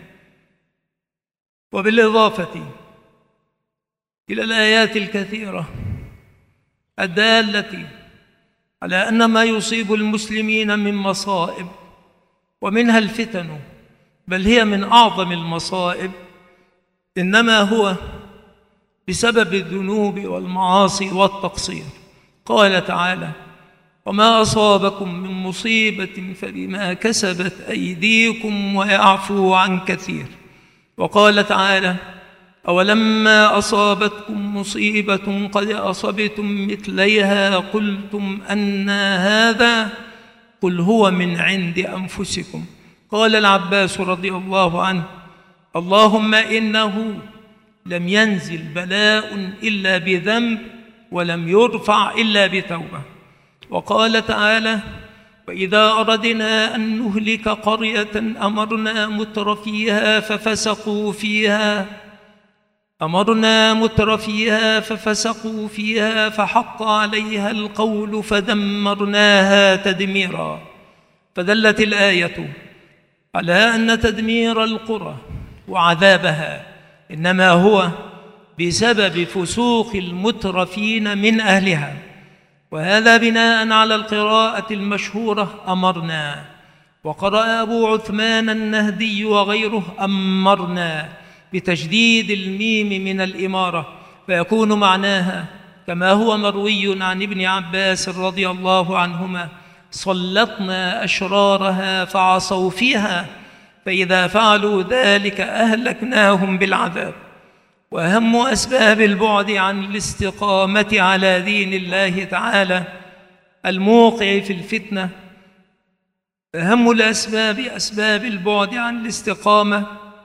وبالإضافة إلى الآيات الكثيرة الدالة على أن ما يصيب المسلمين من مصائب ومنها الفتن، بل هي من أعظم المصائب، إنما هو بسبب الذنوب والمعاصي والتقصير. قال تعالى: وما أصابكم من مصيبة فبما كسبت أيديكم ويعفو عن كثير. وقال تعالى: أولما أصابتكم مصيبة قد أصبتم مثليها قلتم أنى هذا قل هو من عند أنفسكم. قال العباس رضي الله عنه: اللهم إنه لم ينزل بلاء إلا بذنب ولم يرفع إلا بتوبة. وقال تعالى: وإذا أردنا أن نهلك قرية أمرنا مترفيها ففسقوا فيها أمرنا مترفيها ففسقوا فيها فحق عليها القول فدمرناها تدميرا. فدلت الآية على أن تدمير القرى وعذابها إنما هو بسبب فسوق المترفين من أهلها، وهذا بناء على القراءة المشهورة أمرنا. وقرأ أبو عثمان النهدي وغيره أمرنا بتشديد الميم من الإمارة، فيكون معناها كما هو مروي عن ابن عباس رضي الله عنهما: سلطنا أشرارها فعصوا فيها فإذا فعلوا ذلك أهلكناهم بالعذاب. وأهم أسباب البعد عن الاستقامة على دين الله تعالى الموقع في الفتنة، أهم الأسباب أسباب البعد عن الاستقامة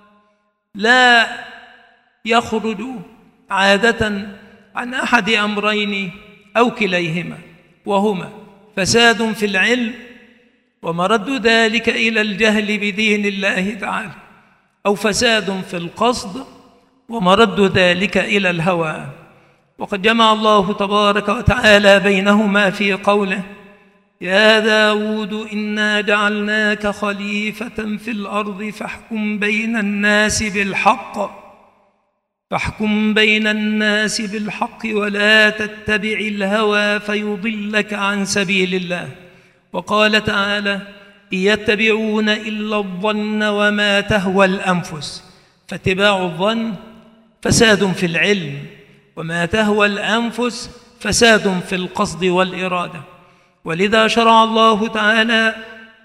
لا يخرج عادة عن أحد أمرين أو كليهما، وهما فساد في العلم ومرد ذلك إلى الجهل بدين الله تعالى، أو فساد في القصد ومرد ذلك إلى الهوى. وقد جمع الله تبارك وتعالى بينهما في قوله: يا داود إنا جعلناك خليفة في الأرض فاحكم بين الناس بالحق فاحكم بين الناس بالحق ولا تتبع الهوى فيضلك عن سبيل الله. وقال تعالى: إن يتبعون إلا الظن وما تهوى الأنفس. فاتباع الظن فساد في العلم، وما تهوى الأنفس فساد في القصد والإرادة. ولذا شرع الله تعالى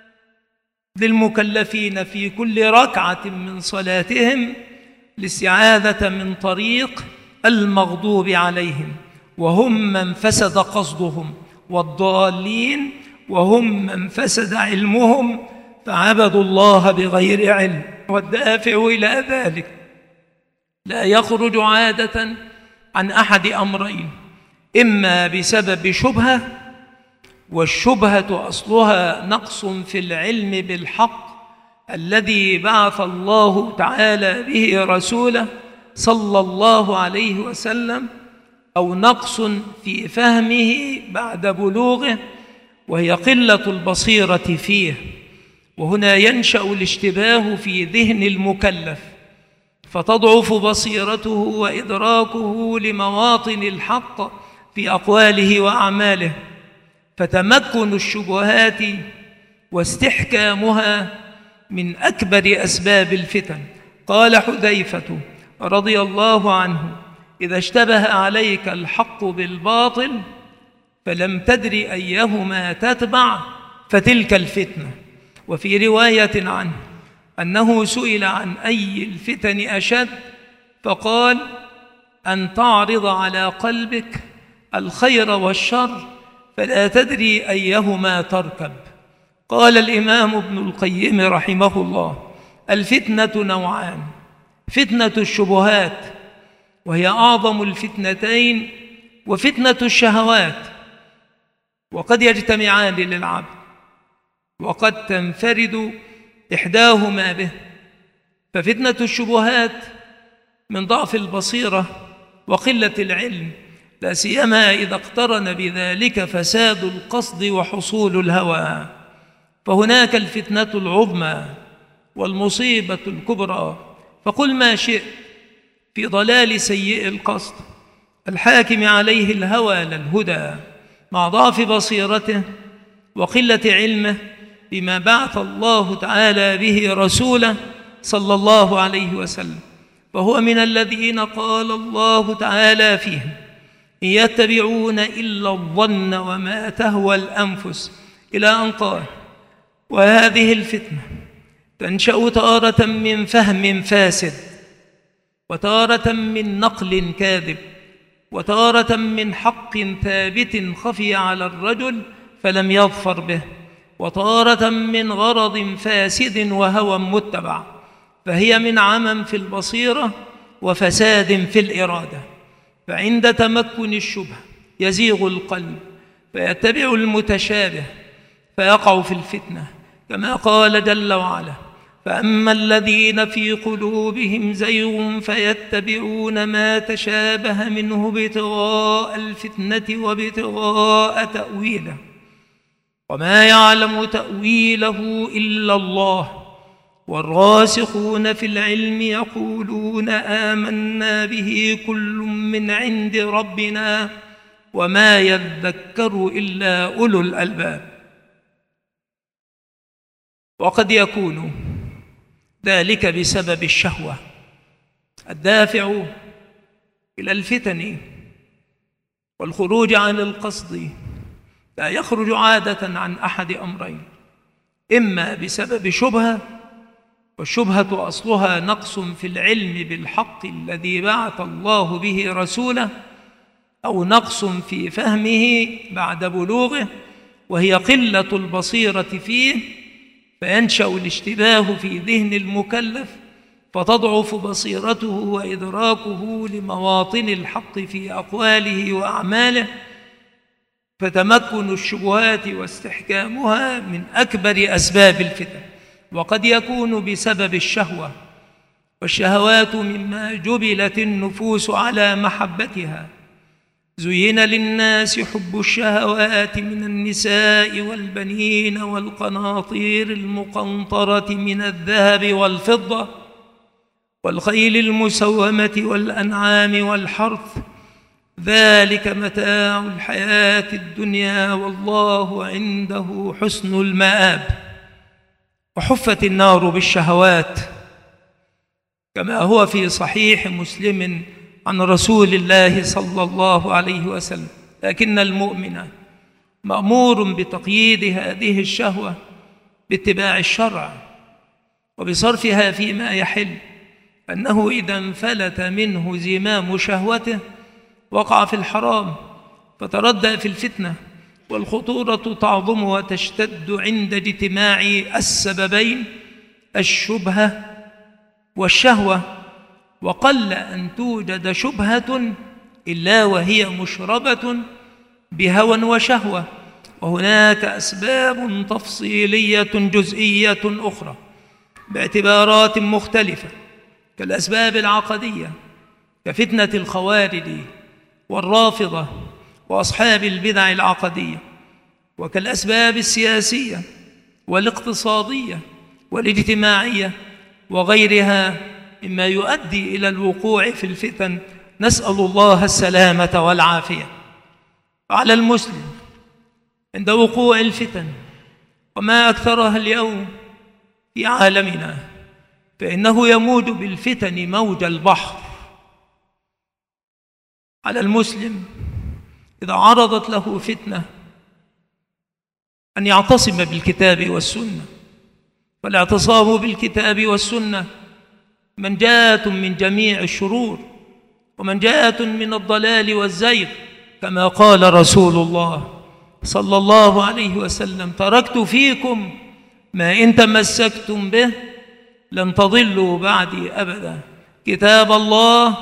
للمكلفين في كل ركعة من صلاتهم الاستعاذة من طريق المغضوب عليهم، وهم من فسد قصدهم، والضالين وهم من فسد علمهم فعبدوا الله بغير علم. والدافع إلى ذلك لا يخرج عادة عن أحد أمرين: إما بسبب شبهة، والشبهة أصلها نقص في العلم بالحق الذي بعث الله تعالى به رسوله صلى الله عليه وسلم، أو نقص في فهمه بعد بلوغه وهي قلة البصيرة فيه. وهنا ينشأ الاشتباه في ذهن المكلف، فتضعف بصيرته وإدراكه لمواطن الحق في أقواله وأعماله، فتمكن الشبهات واستحكامها من أكبر أسباب الفتن. قال حذيفة رضي الله عنه: إذا اشتبه عليك الحق بالباطل فلم تدر أيهما تتبع فتلك الفتنة. وفي رواية عنه أنه سئل عن أي الفتن أشد فقال: أن تعرض على قلبك الخير والشر فلا تدري أيهما تركب. قال الإمام ابن القيم رحمه الله: الفتنة نوعان: فتنة الشبهات وهي أعظم الفتنتين، وفتنة الشهوات، وقد يجتمعان للعبد وقد تنفرد إحداهما به. ففتنة الشبهات من ضعف البصيرة وقلة العلم، لا سيما إذا اقترن بذلك فساد القصد وحصول الهوى. فهناك الفتنة العظمى والمصيبة الكبرى، فقل ما شئت في ضلال سيء القصد الحاكم عليه الهوى لا الهدى، مع ضعف بصيرته وقلة علمه بما بعث الله تعالى به رسوله صلى الله عليه وسلم. فهو من الذين قال الله تعالى فيهم: إن يتبعون إلا الظن وما تهوى الأنفس، إلى أن قال: وهذه الفتنة تنشأ تارة من فهم فاسد، وتارة من نقل كاذب، وتارة من حق ثابت خفي على الرجل فلم يظفر به، وتارة من غرض فاسد وهوى متبع، فهي من عمى في البصيرة وفساد في الإرادة. فعند تمكن الشبهة يزيغ القلب فيتبع المتشابه فيقع في الفتنة، كما قال جل وعلا: فأما الذين في قلوبهم زيغ فيتبعون ما تشابه منه ابتغاء الفتنة وابتغاء تأويله وما يعلم تأويله إلا الله والراسخون في العلم يقولون آمنا به كل من عند ربنا وما يذكر إلا أولو الألباب. وقد يكون ذلك بسبب الشهوة الدافع إلى الفتن والخروج عن القصد، لا يخرج عادة عن أحد أمرين: إما بسبب شبهة، والشبهة أصلها نقص في العلم بالحق الذي بعث الله به رسوله، أو نقص في فهمه بعد بلوغه وهي قلة البصيرة فيه، فينشأ الاشتباه في ذهن المكلف فتضعف بصيرته وإدراكه لمواطن الحق في أقواله وأعماله، فتمكن الشبهات واستحكامها من أكبر أسباب الفتن. وقد يكون بسبب الشهوة، والشهوات مما جبلت النفوس على محبتها. زين للناس حب الشهوات من النساء والبنين والقناطير المقنطرة من الذهب والفضة والخيل المسومة والأنعام والحرث، ذلك متاع الحياة الدنيا والله عنده حسن المآب. وحفت النار بالشهوات، كما هو في صحيح مسلم عن رسول الله صلى الله عليه وسلم. لكن المؤمن مأمور بتقييد هذه الشهوة باتباع الشرع وبصرفها فيما يحل، أنه إذا انفلت منه زمام شهوته وقع في الحرام فتردى في الفتنة، والخطورة تعظم وتشتد عند اجتماع السببين الشبهة والشهوة. وقل أن توجد شبهة إلا وهي مشربة بهوى وشهوة، وهناك أسباب تفصيلية جزئية أخرى باعتبارات مختلفة، كالأسباب العقدية كفتنة الخوارج والرافضة وأصحاب البدع العقدية، وكالأسباب السياسية والاقتصادية والاجتماعية وغيرها مما يؤدي إلى الوقوع في الفتن، نسأل الله السلامة والعافية. على المسلم عند وقوع الفتن وما أكثرها اليوم في عالمنا، فإنه يموج بالفتن موج البحر. على المسلم إذا عرضت له فتنة أن يعتصم بالكتاب والسنة، والاعتصام بالكتاب والسنة منجاة من جميع الشرور ومنجاة من الضلال والزيغ، كما قال رسول الله صلى الله عليه وسلم: تركت فيكم ما إن تمسكتم به لن تضلوا بعدي أبدا، كتاب الله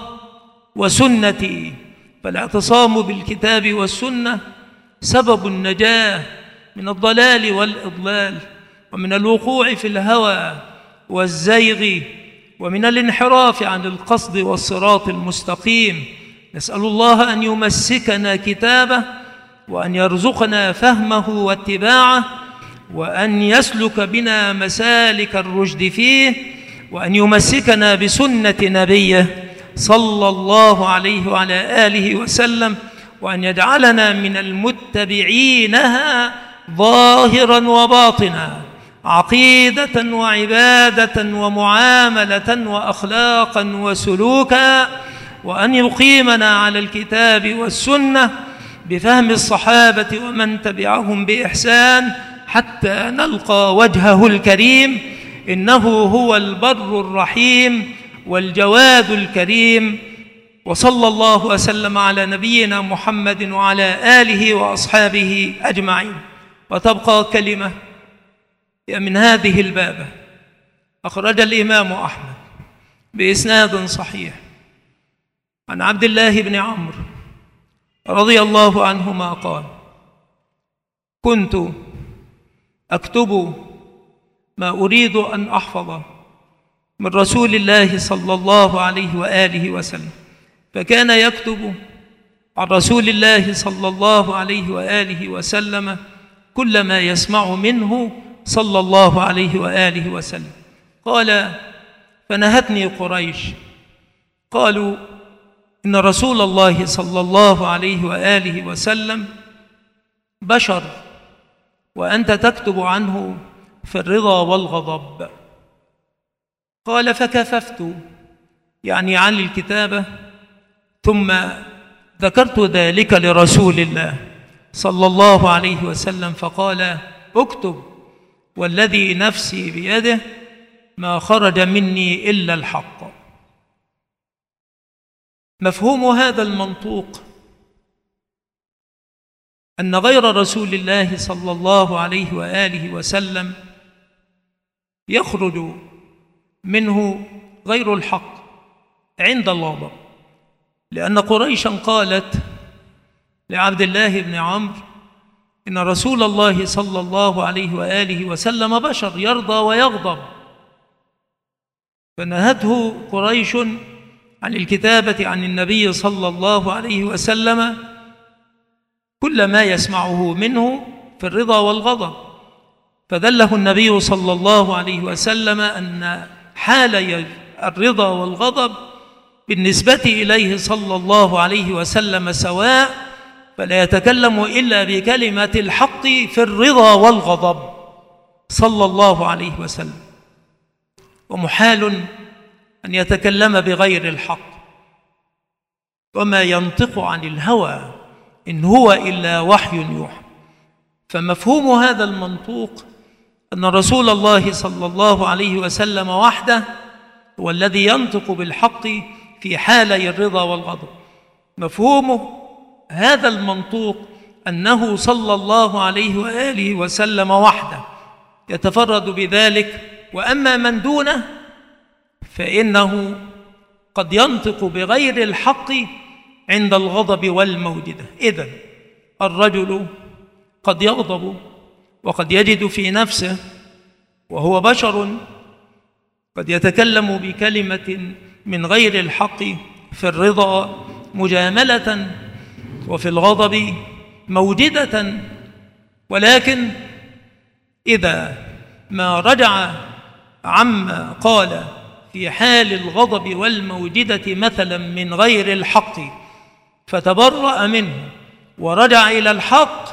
وسنتي. فالاعتصام بالكتاب والسنة سبب النجاة من الضلال والإضلال، ومن الوقوع في الهوى والزيغ، ومن الانحراف عن القصد والصراط المستقيم. نسأل الله أن يمسكنا كتابه، وأن يرزقنا فهمه واتباعه، وأن يسلك بنا مسالك الرشد فيه، وأن يمسكنا بسنة نبيه صلى الله عليه وعلى آله وسلم، وأن يجعلنا من المتبعينها ظاهرا وباطنا، عقيدة وعبادة ومعاملة وأخلاقا وسلوكا، وأن يقيمنا على الكتاب والسنة بفهم الصحابة ومن تبعهم بإحسان حتى نلقى وجهه الكريم، إنه هو البر الرحيم والجواد الكريم. وصلى الله وسلم على نبينا محمد وعلى آله وأصحابه أجمعين. وتبقى كلمة من هذه البابة. أخرج الإمام أحمد بإسناد صحيح عن عبد الله بن عمرو رضي الله عنهما قال: كنت أكتب ما أريد أن أحفظه من رسول الله صلى الله عليه وآله وسلم، فكان يكتب عن رسول الله صلى الله عليه وآله وسلم كل ما يسمع منه صلى الله عليه وآله وسلم. قال: فنهتني قريش، قالوا: إن رسول الله صلى الله عليه وآله وسلم بشر، وأنت تكتب عنه في الرضا والغضب. قال: فكففت، يعني عن الكتابة، ثم ذكرت ذلك لرسول الله صلى الله عليه وسلم، فقال: اكتب، والذي نفسي بيده ما خرج مني إلا الحق. مفهوم هذا المنطوق أن غير رسول الله صلى الله عليه وآله وسلم يخرج منه غير الحق عند الغضب، لأن قريشا قالت لعبد الله بن عمرو: إن رسول الله صلى الله عليه وآله وسلم بشر يرضى ويغضب. فنهته قريش عن الكتابة عن النبي صلى الله عليه وسلم كل ما يسمعه منه في الرضا والغضب، فدله النبي صلى الله عليه وسلم أن حال الرضا والغضب بالنسبة إليه صلى الله عليه وسلم سواء، فلا يتكلم إلا بكلمة الحق في الرضا والغضب صلى الله عليه وسلم، ومحال أن يتكلم بغير الحق، وما ينطق عن الهوى إن هو إلا وحي يوحى. فمفهوم هذا المنطوق أن رسول الله صلى الله عليه وسلم وحده هو الذي ينطق بالحق في حالي الرضا والغضب. مفهومه هذا المنطوق أنه صلى الله عليه وآله وسلم وحده يتفرد بذلك، وأما من دونه فإنه قد ينطق بغير الحق عند الغضب والموجدة. إذن الرجل قد يغضب وقد يجد في نفسه وهو بشر قد يتكلم بكلمة من غير الحق في الرضا مجاملة، وفي الغضب موجدة، ولكن إذا ما رجع عما قال في حال الغضب والموجدة مثلا من غير الحق فتبرأ منه ورجع إلى الحق،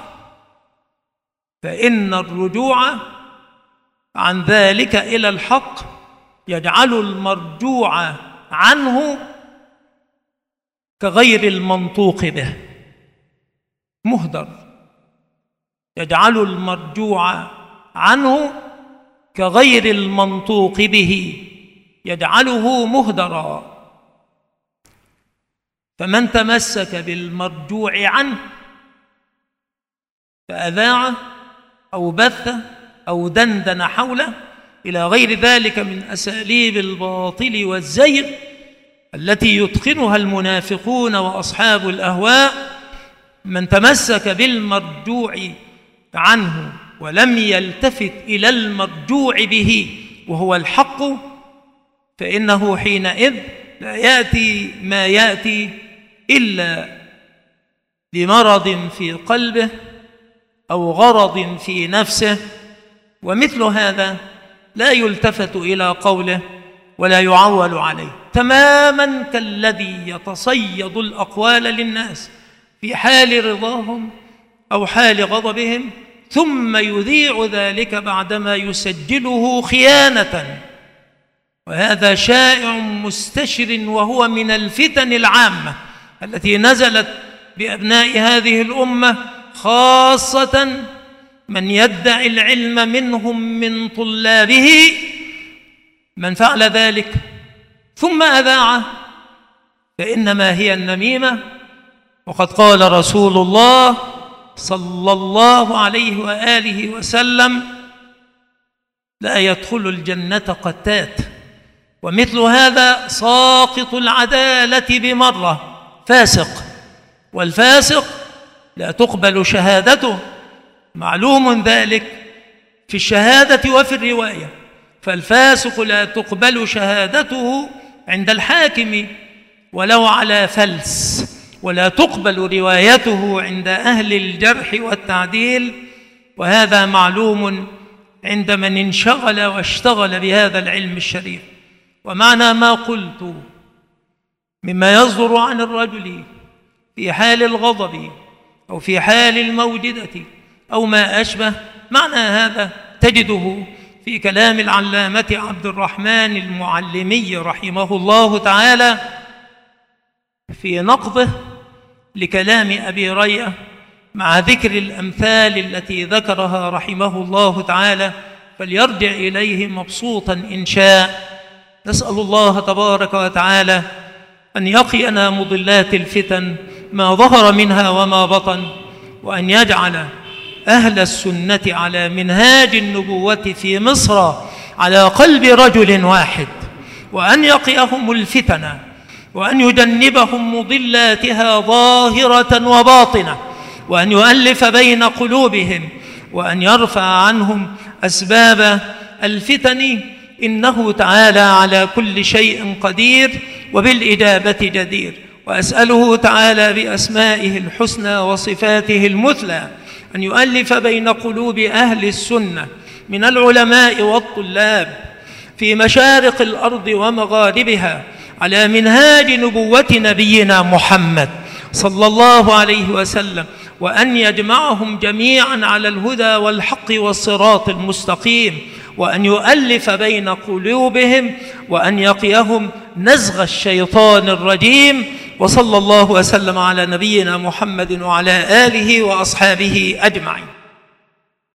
فإن الرجوع عن ذلك إلى الحق يجعل المرجوع عنه كغير المنطوق به مهدر، يجعل المرجوع عنه كغير المنطوق به يجعله مهدرا. فمن تمسك بالمرجوع عنه فأذاعه أو بثه أو دندن حوله إلى غير ذلك من أساليب الباطل والزيغ التي يتقنها المنافقون وأصحاب الأهواء. من تمسك بالمرجوع عنه ولم يلتفت إلى المرجوع به وهو الحق فإنه حينئذ لا يأتي ما يأتي إلا بمرض في قلبه أو غرض في نفسه، ومثل هذا لا يلتفت إلى قوله ولا يعول عليه، تماما كالذي يتصيد الأقوال للناس في حال رضاهم أو حال غضبهم ثم يذيع ذلك بعدما يسجله خيانة. وهذا شائع مستشر، وهو من الفتن العامة التي نزلت بأبناء هذه الأمة، خاصة من يدعي العلم منهم من طلابه. من فعل ذلك ثم أذاعه فإنما هي النميمة. وقد قال رسول الله صلى الله عليه وآله وسلم: لا يدخل الجنة قتات. ومثل هذا ساقط العدالة بمرة، فاسق، والفاسق لا تقبل شهادته، معلوم ذلك في الشهادة وفي الرواية. فالفاسق لا تقبل شهادته عند الحاكم ولو على فلس، ولا تقبل روايته عند أهل الجرح والتعديل، وهذا معلوم عند من انشغل واشتغل بهذا العلم الشريف. ومعنى ما قلت مما يصدر عن الرجل في حال الغضب أو في حال الموجدة أو ما أشبه، معنى هذا تجده في كلام العلامة عبد الرحمن المعلمي رحمه الله تعالى في نقضه لكلام أبي رية، مع ذكر الأمثال التي ذكرها رحمه الله تعالى، فليرجع إليه مبسوطا إن شاء. نسأل الله تبارك وتعالى أن يقينا مضلات الفتن ما ظهر منها وما بطن، وأن يجعل أهل السنة على منهاج النبوة في مصر على قلب رجل واحد، وأن يقيهم الفتن، وأن يجنبهم مضلاتها ظاهرة وباطنة، وأن يؤلف بين قلوبهم، وأن يرفع عنهم أسباب الفتن، إنه تعالى على كل شيء قدير وبالإجابة جدير. وأسأله تعالى بأسمائه الحسنى وصفاته المثلى أن يؤلف بين قلوب أهل السنة من العلماء والطلاب في مشارق الأرض ومغاربها على منهاج نبوة نبينا محمد صلى الله عليه وسلم، وأن يجمعهم جميعا على الهدى والحق والصراط المستقيم، وأن يؤلف بين قلوبهم، وأن يقيهم نزغ الشيطان الرجيم. وصلى الله وسلم على نبينا محمد وعلى آله وأصحابه أجمعين.